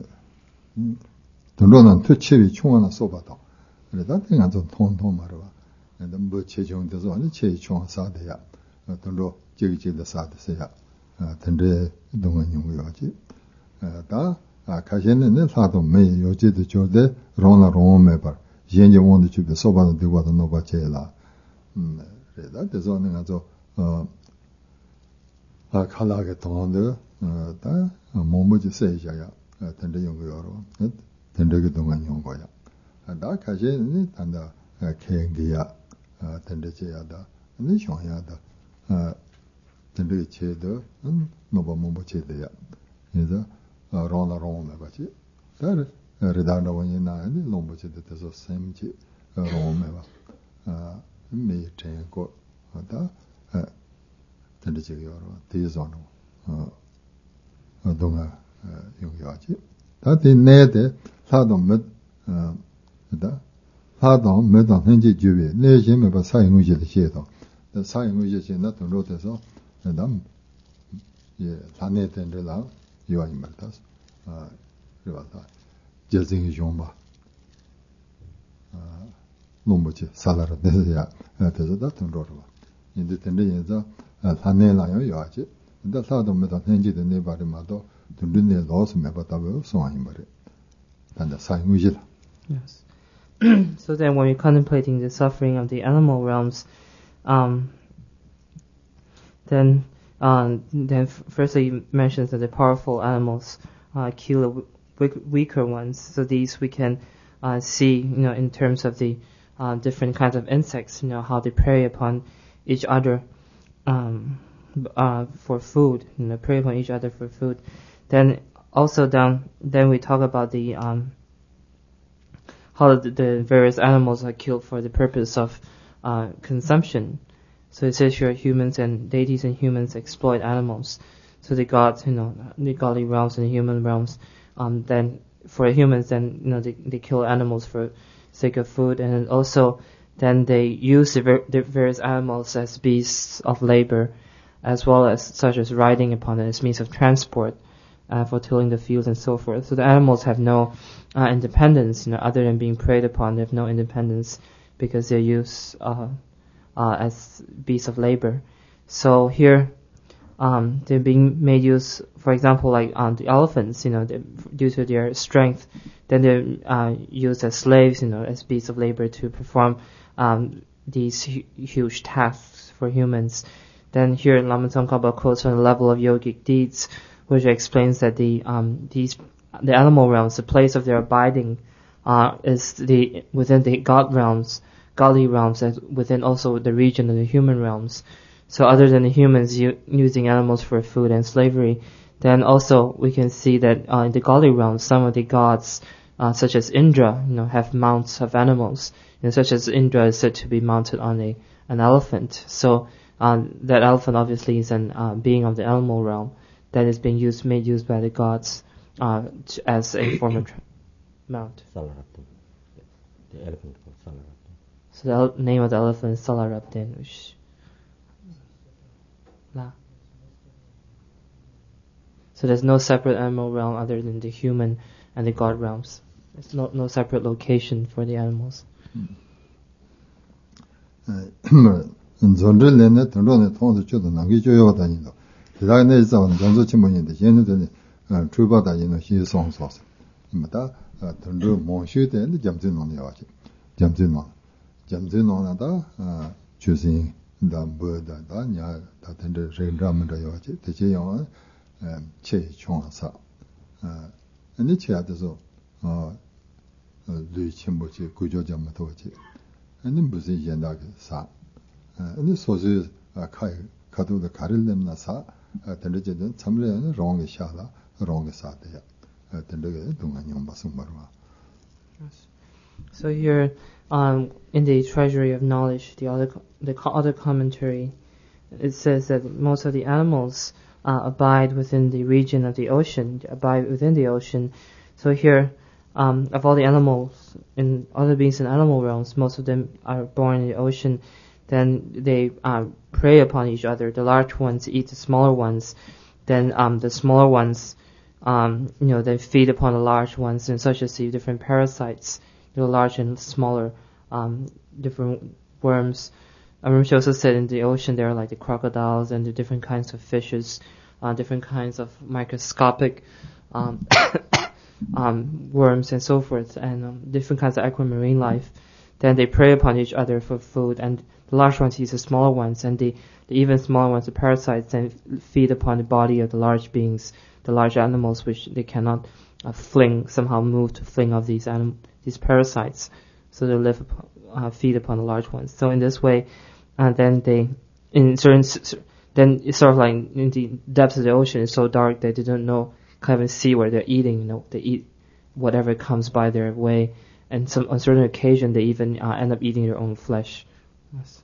[SPEAKER 1] 던르는 퇴치비 총하나 쏘봐도 그래다 그냥 좀 통통 말아 봐. 근데 뭐 최종돼서 완전 최 총하 사대야. 던르 저기 저기 사대세야. 던르 동안 용어야지. 다 가시는 사도 매 요제도 저데 로나 로메 봐. 현재 원도 집에 쏘봐도 되고도 노바 제라. 음. 그래다 그래서 내가 저 아, 칼라게 동안도 어, 다 몸무지 세자야. 던데 용거로. 던데게 동안 용거야. 다 가시는 단다 개인기야. 던데제야다. 네 쇼야다. 아, 던데 제도 음, 노바 몸무 제대야. 그래서 로나 로메 봐지. 다 레다나 원이나 nombo 제대 돼서 샘지 로메 봐. 아 미 제고 다 던데지요로 대존 어 동아 용여지 다들 내대 사도 몇어다 사도 몇도 현재 주비 내심에 봐 사용의제의 제도 사용의제의 나도 로돼서 남 예 산내된들라 요한이 말다 아 그래서 제정이 좀 봐. 아 nomboche salara desya teza da tondoro inde tende yeza thanela yo yaje da sado me da henji de ne bari ma do tundune los me bata bo so ahin bare tanda sai mujila.
[SPEAKER 2] Yes. So then when we're contemplating the suffering of the animal realms, um then um then firstly he mentions that the powerful animals uh, kill the weaker ones, so these we can uh, see, you know, in terms of the Uh, different kinds of insects, you know, how they prey upon each other um, uh, for food, you know, prey upon each other for food. Then also down, then we talk about the um, how the, the various animals are killed for the purpose of uh, consumption. So it says here, humans and deities and humans exploit animals. So the gods, you know, the godly realms and the human realms, um, then for humans, then you know, they, they kill animals for sake of food, and also then they use the, ver- the various animals as beasts of labor, as well as such as riding upon it as means of transport uh, for tilling the fields and so forth. So the animals have no uh, independence, you know, other than being preyed upon. They have no independence because they're used uh, uh, as beasts of labor. So here, um, they're being made use, for example, like um, the elephants, you know, due to their strength. Then they're uh, used as slaves, you know, as beasts of labor to perform um, these hu- huge tasks for humans. Then here Lama Tsongkhapa quotes on the level of yogic deeds, which explains that the um, these the animal realms, the place of their abiding, uh, is the within the god realms, godly realms, and within also the region of the human realms. So other than the humans u- using animals for food and slavery, then also we can see that uh, in the godly realms, some of the gods, uh, such as Indra, you know, have mounts of animals, and such as Indra is said to be mounted on a an elephant. So um, that elephant obviously is an uh, being of the animal realm that is being used, made use by the gods uh, to, as a form of tra- mount.
[SPEAKER 3] Salarabdin. The elephant called Salarabdin.
[SPEAKER 2] So the el- name of the elephant is Salarabdin, which La. So there's no separate animal realm other than the human and the god realms. There's no no separate location for the animals.
[SPEAKER 1] 존들레네 돈로네 통도 줘도 남기 줘요 다니도. 대단히 있어는 전조 친구인데 얘네들이 주바 다니는 희송소서. 이마다 돈도 모슈데 점진노네 와지. 점진노. 점진노나다 주신 담보다다 냐 다든데 렌라면도 와지. 대체용 체 총사. 아 아니 체야돼서 어 류친모지 구조점부터 오지. 아니 무슨 옛날에 사 아니 소지 카 카도도 가릴렘나 사 된데제는 참례는 롱게 샤라 롱게 사대야 된데게 동안이 엄바승 말와.
[SPEAKER 2] So here, um, in the Treasury of Knowledge, the other the other commentary, it says that most of the animals uh, abide within the region of the ocean, abide within the ocean. So here, um, of all the animals in other beings in animal realms, most of them are born in the ocean. Then they uh, prey upon each other. The large ones eat the smaller ones. Then um, the smaller ones, um, you know, they feed upon the large ones, and such as the different parasites, you know, large and smaller, um, different worms. Rinpoche also said in the ocean there are like the crocodiles and the different kinds of fishes, uh, different kinds of microscopic um, um, worms and so forth, and um, different kinds of aquamarine life. Then they prey upon each other for food, and the large ones eat the smaller ones, and the, the even smaller ones, the parasites, then feed upon the body of the large beings, the large animals, which they cannot uh, fling, somehow move to fling off these anim- these parasites. So they live, upon, uh, feed upon the large ones. So in this way, uh, then they, in certain, then it's sort of like in the depths of the ocean, it's so dark that they don't know, can't even see where they're eating. You know, they eat whatever comes by their way, and some on certain occasion they even uh, end up eating their own flesh. Yes.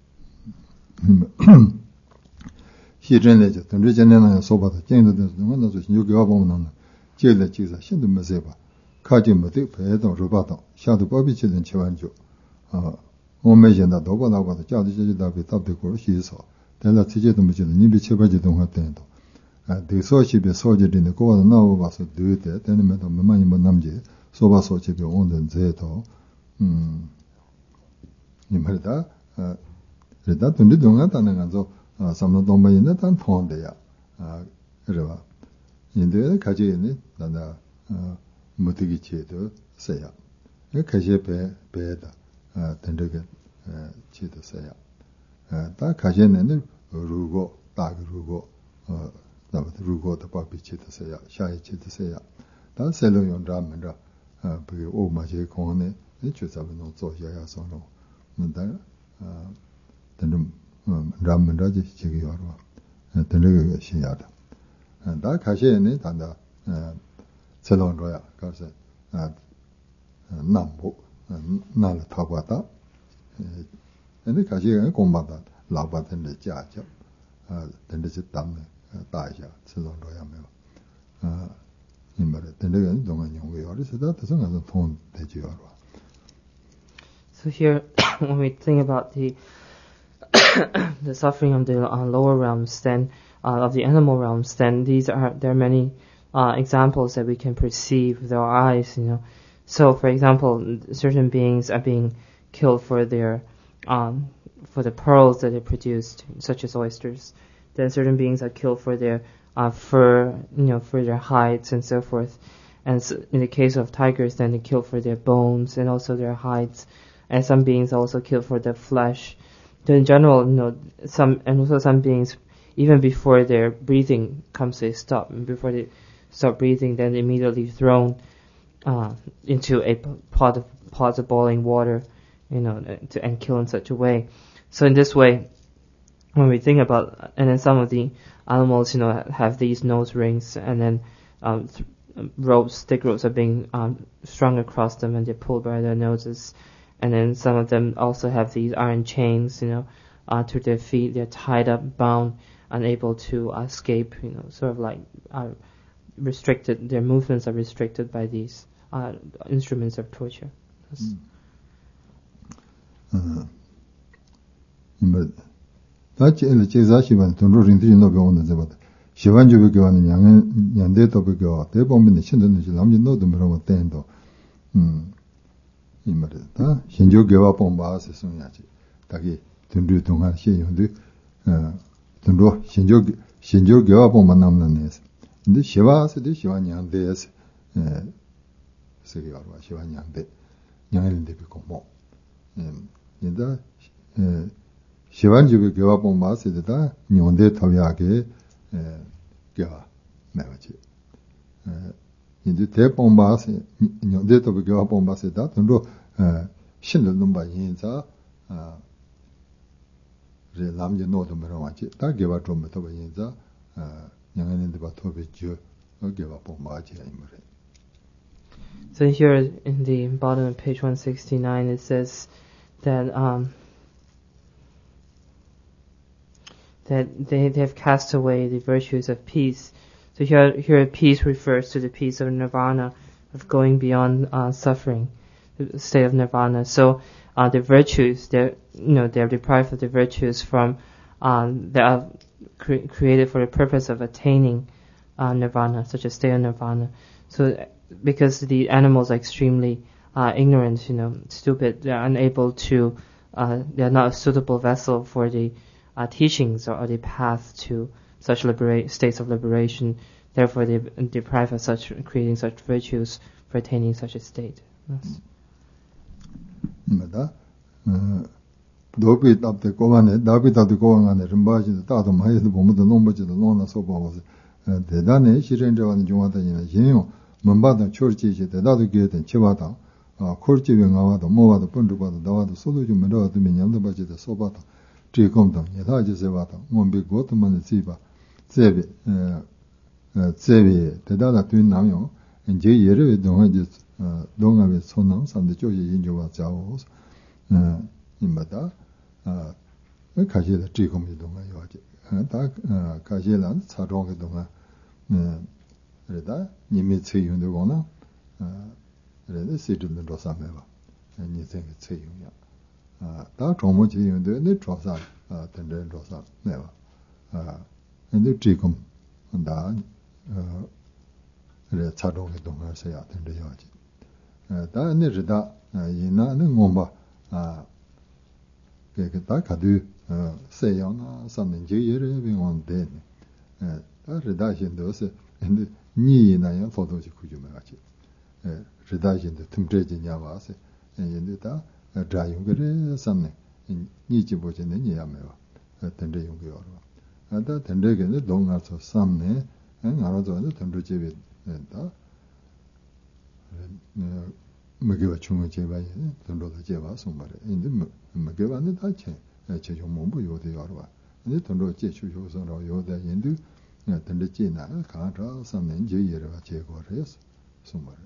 [SPEAKER 1] 시전내죠. 던지전에는 소바도 쟁도도 뭐는 저 요기가 보면은 제일 지사 신도 메세바 가지 못해 배도 로바도 샤도 법이 지는 지원주 어 오메젠다 도고 나고도 자도 지지다 비 답되고 시서 내가 지제도 무지는 님비 체바지도 같대도 아 대소시비 소지리는 거는 나오 봐서 되대 되는면도 많이 못 남지 소바 소지비 온든 제도 음 이말다 아 그래다 돈이 동안다는 가서 삼도 동반인데 단 통한대야 아 그래봐 인도에 가지 있는 나나 무득이 제도 써야 그 가지 배 배다 아 된다게 제도 써야 아다 가지는 루고 딱 루고 어 나부터 루고도 밥이 제도 써야 샤이 제도 써야 다 셀로 용라면다 아 그게 오마제 공원에 주자는做야야 선로 문다 아 되는 라면라지 지기 와로 되는 게 신야다 다 가시에는 단다 셀론로야 가서 아 남부 나를 타고 왔다 근데 가시에 공부하다 라바든데 자죠 아 된듯이 담네 다이자 셀론로야며 아 이말에 되는 동안 용이 어디서다 대성가서 돈 되지요.
[SPEAKER 2] So here, when we think about the the suffering of the uh, lower realms, then uh, of the animal realms, then these are there are many uh, examples that we can perceive with our eyes. You know, so for example, certain beings are being killed for their um, for the pearls that they produced, such as oysters. Then certain beings are killed for their uh, fur, you know, for their hides and so forth. And so in the case of tigers, then they kill for their bones and also their hides. and some beings are also killed for their flesh. So in general, you know, some and also some beings, even before their breathing comes to a stop, and before they stop breathing, then immediately thrown uh, into a pot of pots of boiling water, you know, to, and kill in such a way. So in this way, when we think about, and then some of the animals, you know, have these nose rings, and then um, th- ropes, stick ropes are being um, strung across them, and they're pulled by their noses. And then some of them also have these iron chains, you know, uh, to their feet. They're tied up, bound, unable to escape, you know, sort of like uh, restricted. Their movements are restricted by these uh, instruments of torture. Yes.
[SPEAKER 1] Mm. But that's the Chezashivan to Rorin Tino on the Zabata. Shivanju Gavan Yang Yande to go, they bomb in the Chindan, Lam, you know the Mero Tendo. Hm. Immerita, Shinjo gave up on Bas Sunyachi. Taki, Tundu Tunga, she, you do, Tundu, Shinjo, Shinjo gave up on Manamnanes. In the Shiva, said the Shivanyan days, Sirior, Shivanyan de, Yan de Picomo. In the Shivanju gave up on Bas, the Nyonde Taviake, Gava, Mavachi. In the tape on bass, in your data we go up on bass that and do Shinda Numba Yinza, the Lam you know the Merawachi, that gave up from Metova Yinza, young and in the Batovic, or give up on Baji.
[SPEAKER 2] So here in the bottom of page one sixty-nine, it says that um, that they, they have cast away the virtues of peace. So here, here peace refers to the peace of nirvana, of going beyond uh, suffering, the state of nirvana. So uh, the virtues, they're, you know, they're deprived of the virtues from, um, they are cre- created for the purpose of attaining uh, nirvana, such a state of nirvana. So because the animals are extremely uh, ignorant, you know, stupid, they're unable to, uh, they're not a suitable vessel for the uh, teachings or, or the path to such libera- states of liberation. Therefore, they deprive of such creating such virtues for attaining such a state. Yes.
[SPEAKER 1] Mada, Dobit up the Govane, David of the Govan and the Rimbaji, the Tatum, Hayes, the Bomu, the Lombaji, the Lona Soba was the Dane, Shirenja and Jumata in a Genio, Mambata, Church, the Dadu Gate and Chivata, Korchi, Vingava, the Mova, the Punduba, the Dava, the Solution, Mero, the Minyam, the Baji, the Sobata, Tricomton, Yataji Sevata, one big Gotaman, the Ziba. Zebi, Zebi, the Dada Twin Namio, and J. Yere, Donga, Donga, Sonam, and the Joji in Jova Zavos, in Bada, Kaji, the Tricom, Donga, Yoji, Kajilan, Sadong, Donga, Reda, Nimitsi, in the Gona, Reda, City in the Rosameva, and you think it's a union. That Romoji, you do the Trosa, Tender Rosa, never. And the Tricom and that the Sadong Donga say out in the Yaji. That never that, Yina and Momba, Kadu, say on something Jiri on den. That redaction does and the Ni Naya photos Kujumachi. Redaction the Tumtrade in Yavase, and you did that, a dry younger something in Nijibuch in the Yameva, a tender younger. And that and again the long arts of some ne and another the temperature with that Magiva Chunga Jeva, Tendo the Jeva, somebody in the Magiva and the Tache, a Chejombo, Yodi Orva, and the Tendo Chechu or Yoda Hindu, and the China, Katra, some engineer of Chego race, somebody.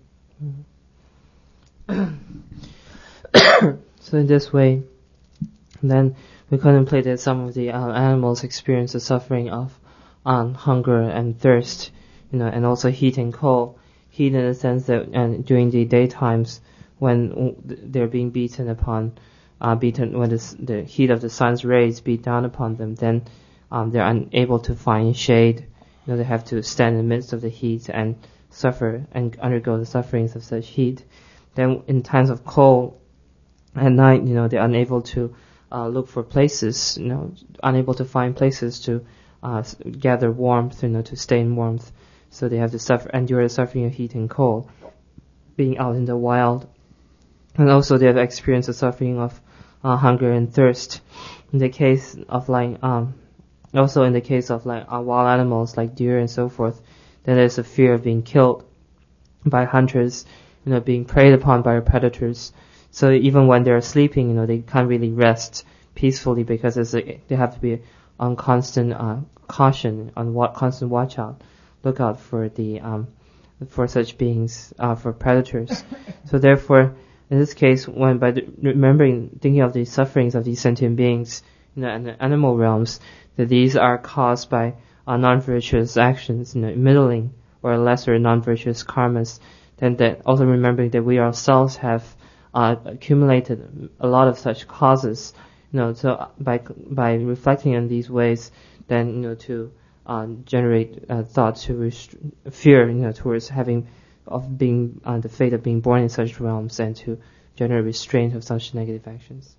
[SPEAKER 2] So in this way, then we contemplated some of the uh, animals experience the suffering of um, hunger and thirst, you know, and also heat and cold. Heat in the sense that and during the daytimes when they're being beaten upon, uh, beaten when the, the heat of the sun's rays beat down upon them, then um, they're unable to find shade. You know, they have to stand in the midst of the heat and suffer and undergo the sufferings of such heat. Then in times of cold at night, you know, they're unable to Uh, look for places, you know, unable to find places to uh, gather warmth, you know, to stay in warmth. So they have to suffer, endure the suffering of heat and cold, being out in the wild. And also they have experienced the suffering of uh, hunger and thirst. In the case of like, um, also in the case of like uh, wild animals like deer and so forth, then there's a fear of being killed by hunters, you know, being preyed upon by predators. So even when they're sleeping, you know, they can't really rest peacefully because it's a, they have to be on constant uh, caution, on what constant watch out, look out for the um, for such beings, uh, for predators. So therefore, in this case, when by the, remembering, thinking of the sufferings of these sentient beings, you know, in the animal realms, that these are caused by uh, non-virtuous actions, you know, middling or lesser non-virtuous karmas, then that also remembering that we ourselves have uh, accumulated a lot of such causes, you know, so by by reflecting on these ways, then, you know, to uh, generate uh, thoughts to rest- fear, you know, towards having of being uh, the fate of being born in such realms, and to generate restraint of such negative actions.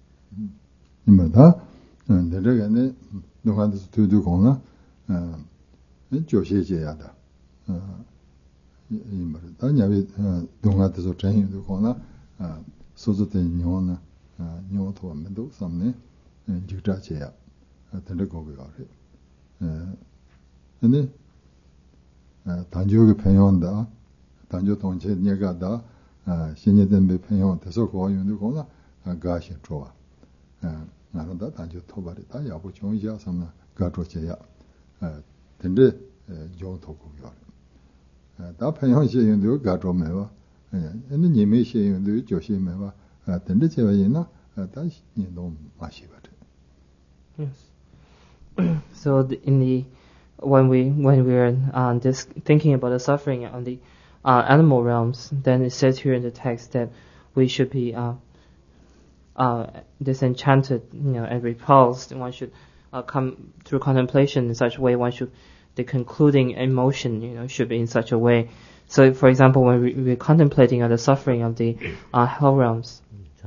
[SPEAKER 1] 이마다 내려가네 노간도 두두 공나 어 조시제야다 어 이마다 냐비 동아도 전히도 공나 어 소소대 녀나 어 녀토 면도 삼네 직자제야 어떤 거고요 어 근데 어 단조의 평온다 단조 동체 내가다 아 신예된 배평온 대서 고용도 거나 가시 좋아 아 나는다 단조 토발이다 야부 정의자 삼나 가조제야 아 근데 좀 도고요 다 평온 시행도 가조매와 근데 님의 시행도 조심해와 아 근데 제가 있나 다시 너무 마시거든.
[SPEAKER 2] Yes. So the, in the when we when we're uh, just thinking about the suffering on the uh, animal realms, then it says here in the text that we should be uh, uh, disenchanted, you know, and repulsed. And one should uh, come through contemplation in such a way. One should the concluding emotion, you know, should be in such a way. So, for example, when we, we're contemplating on the suffering of the uh, hell realms,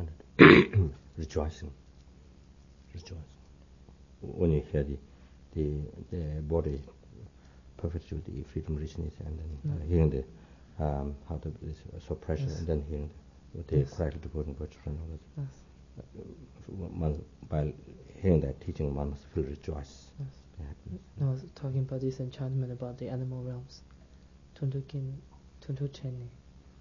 [SPEAKER 3] rejoicing, rejoicing. When you hear the the, the body perfect with the freedom, richness, and then uh, hearing the um, how the suppression, yes. And then hearing the yes. correctly devoting virtue and all that. Yes. Uh, one, by hearing that teaching, one must feel rejoice.
[SPEAKER 2] Yes. I was talking about this enchantment about the animal realms. Tundukin, tunducheni,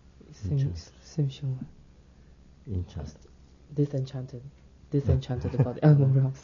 [SPEAKER 2] simshung.
[SPEAKER 3] Enchanted.
[SPEAKER 2] Disenchanted. Disenchanted about the animal realms.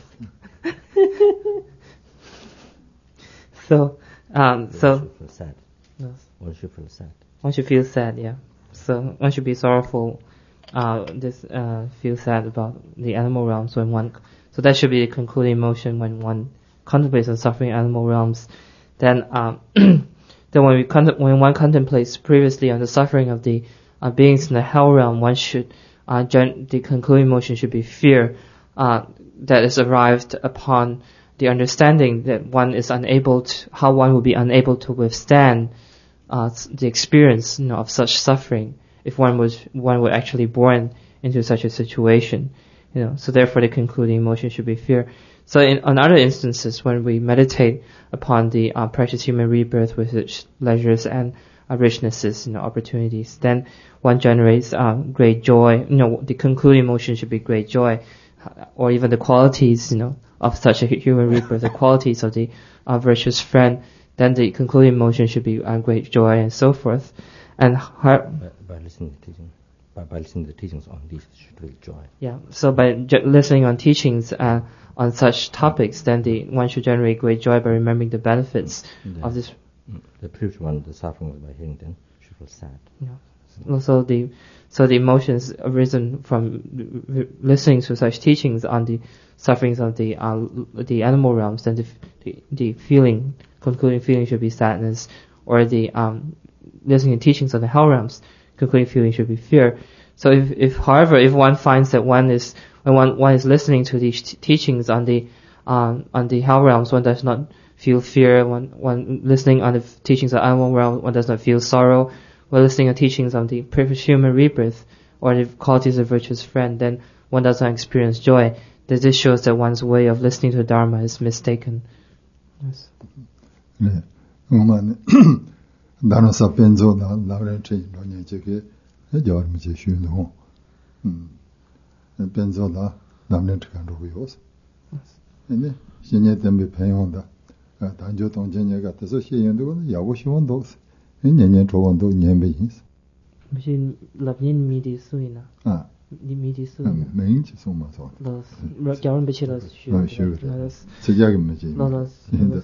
[SPEAKER 2] So, um,
[SPEAKER 3] one
[SPEAKER 2] so.
[SPEAKER 3] should feel sad.
[SPEAKER 2] Yes.
[SPEAKER 3] One should feel sad.
[SPEAKER 2] One should feel sad, yeah. So one should be sorrowful. Uh, this uh, feel sad about the animal realms when one. So that should be the concluding emotion when one contemplates on suffering animal realms. Then, um, then when we contem- when one contemplates previously on the suffering of the uh, beings in the hell realm, one should uh, gen- the concluding emotion should be fear uh, that is arrived upon the understanding that one is unable to, how one will be unable to withstand uh, the experience, you know, of such suffering if one was one were actually born into such a situation, you know. So therefore, the concluding emotion should be fear. So in on other instances, when we meditate upon the uh, precious human rebirth with its pleasures and uh, richnesses, you know, opportunities, then one generates uh, great joy. You know, the concluding emotion should be great joy, or even the qualities, you know, of such a human rebirth, the qualities of the uh, virtuous friend. Then the concluding emotion should be uh, great joy and so forth. And heart,
[SPEAKER 3] by, by listening to teaching, by, by listening to the teachings on these, should feel joy.
[SPEAKER 2] Yeah. So by j- listening on teachings uh, on such topics, then the one should generate great joy by remembering the benefits
[SPEAKER 3] the,
[SPEAKER 2] of this.
[SPEAKER 3] The previous one, the suffering by hearing them, should feel sad.
[SPEAKER 2] Yeah. Also the so the emotions arisen from r- r- listening to such teachings on the sufferings of the uh, the animal realms, then the, the the feeling, concluding feeling should be sadness, or the um listening to teachings on the hell realms, concluding feeling should be fear. So if, if however, if one finds that one is when one one is listening to these t- teachings on the um on the hell realms, one does not feel fear. One one listening on the f- teachings of animal realm, one does not feel sorrow. While listening to teachings on the perfect human rebirth or the qualities of virtuous friend, then one does not experience joy. This shows that one's way of listening to the Dharma is mistaken. Yes.
[SPEAKER 1] 네, 오만 나눠서 변조 나 나를 제 뭐냐 저게 여러분 제 쉬는 거 음. 벤조다 남는 특한 로고요스. 근데 신예 때문에 배용한다. 아, 단조 동전에 같아서 시행도 야고 시원도. 년년 조원도 년배인.
[SPEAKER 2] 무슨 랍닌 미디 수이나.
[SPEAKER 1] 아.
[SPEAKER 2] 니 미디 수.
[SPEAKER 1] 메인지 소마서.
[SPEAKER 2] los 겨울 배치라서
[SPEAKER 1] 쉬어. 시작이 뭐지?
[SPEAKER 2] los.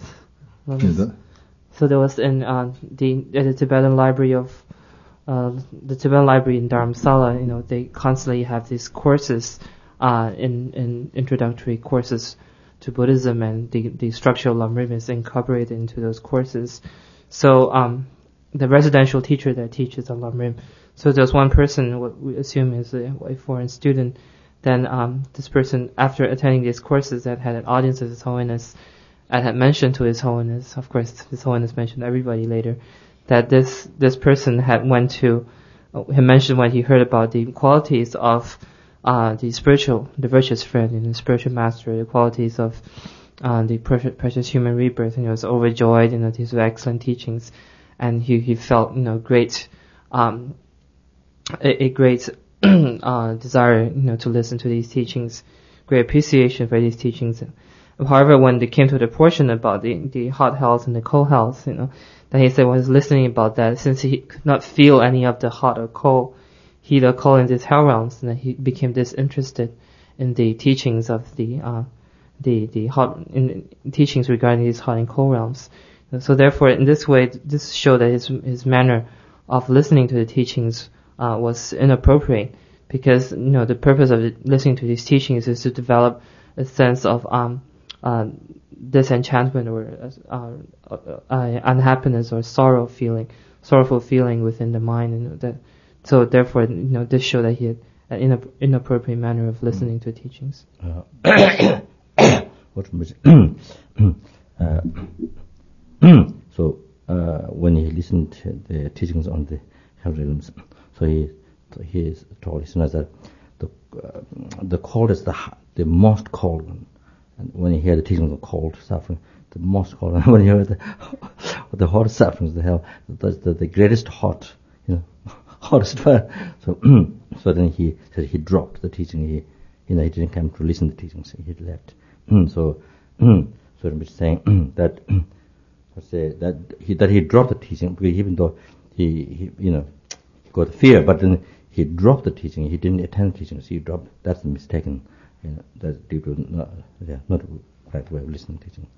[SPEAKER 2] So there was in uh, the at the Tibetan library of uh, the Tibetan library in Dharamsala, you know, they constantly have these courses uh, in in introductory courses to Buddhism, and the the structure of Lamrim is incorporated into those courses. So um, the residential teacher that teaches on Lamrim, so there's one person, what we assume is a, a foreign student. Then um, this person, after attending these courses, that had an audience of His Holiness, and had mentioned to His Holiness, of course, His Holiness mentioned everybody later, that this this person had went to, uh, he mentioned when he heard about the qualities of uh, the spiritual, the virtuous friend and the spiritual master, the qualities of uh, the precious, precious human rebirth, and he was overjoyed, you know, these were excellent teachings, and he he felt, you know, great, um, a, a great uh, desire, you know, to listen to these teachings, great appreciation for these teachings. However, when they came to the portion about the, the hot hells and the cold hells, you know, then he said when he was listening about that, since he could not feel any of the hot or cold, heat or cold in these hell realms, and then he became disinterested in the teachings of the, uh, the, the hot, in teachings regarding these hot and cold realms. And so therefore, in this way, this showed that his, his manner of listening to the teachings, uh, was inappropriate, because, you know, the purpose of listening to these teachings is to develop a sense of, um, Uh, disenchantment or uh, uh, uh, unhappiness or sorrow feeling, sorrowful feeling within the mind, and that. So therefore, you know, this showed that he had an inap- inappropriate manner of listening to teachings.
[SPEAKER 3] Uh, so uh, when he listened to the teachings on the hell realms, so he he told listeners that the uh, the cold is the the most cold one. And when you hear the teachings of cold suffering, the most cold, and when you hear the the hot sufferings, the hell, that's the, the greatest hot, you know, hottest fire. So, so then he said he dropped the teaching. He, you know, he didn't come to listen to the teachings. He left. So, so I'm saying that, let's say that he that he dropped the teaching, because even though he, he you know, he got fear, but then he dropped the teaching. He didn't attend the teachings. He dropped. That's the mistaken. You know, that's due to not, yeah, not the right way of listening to teaching.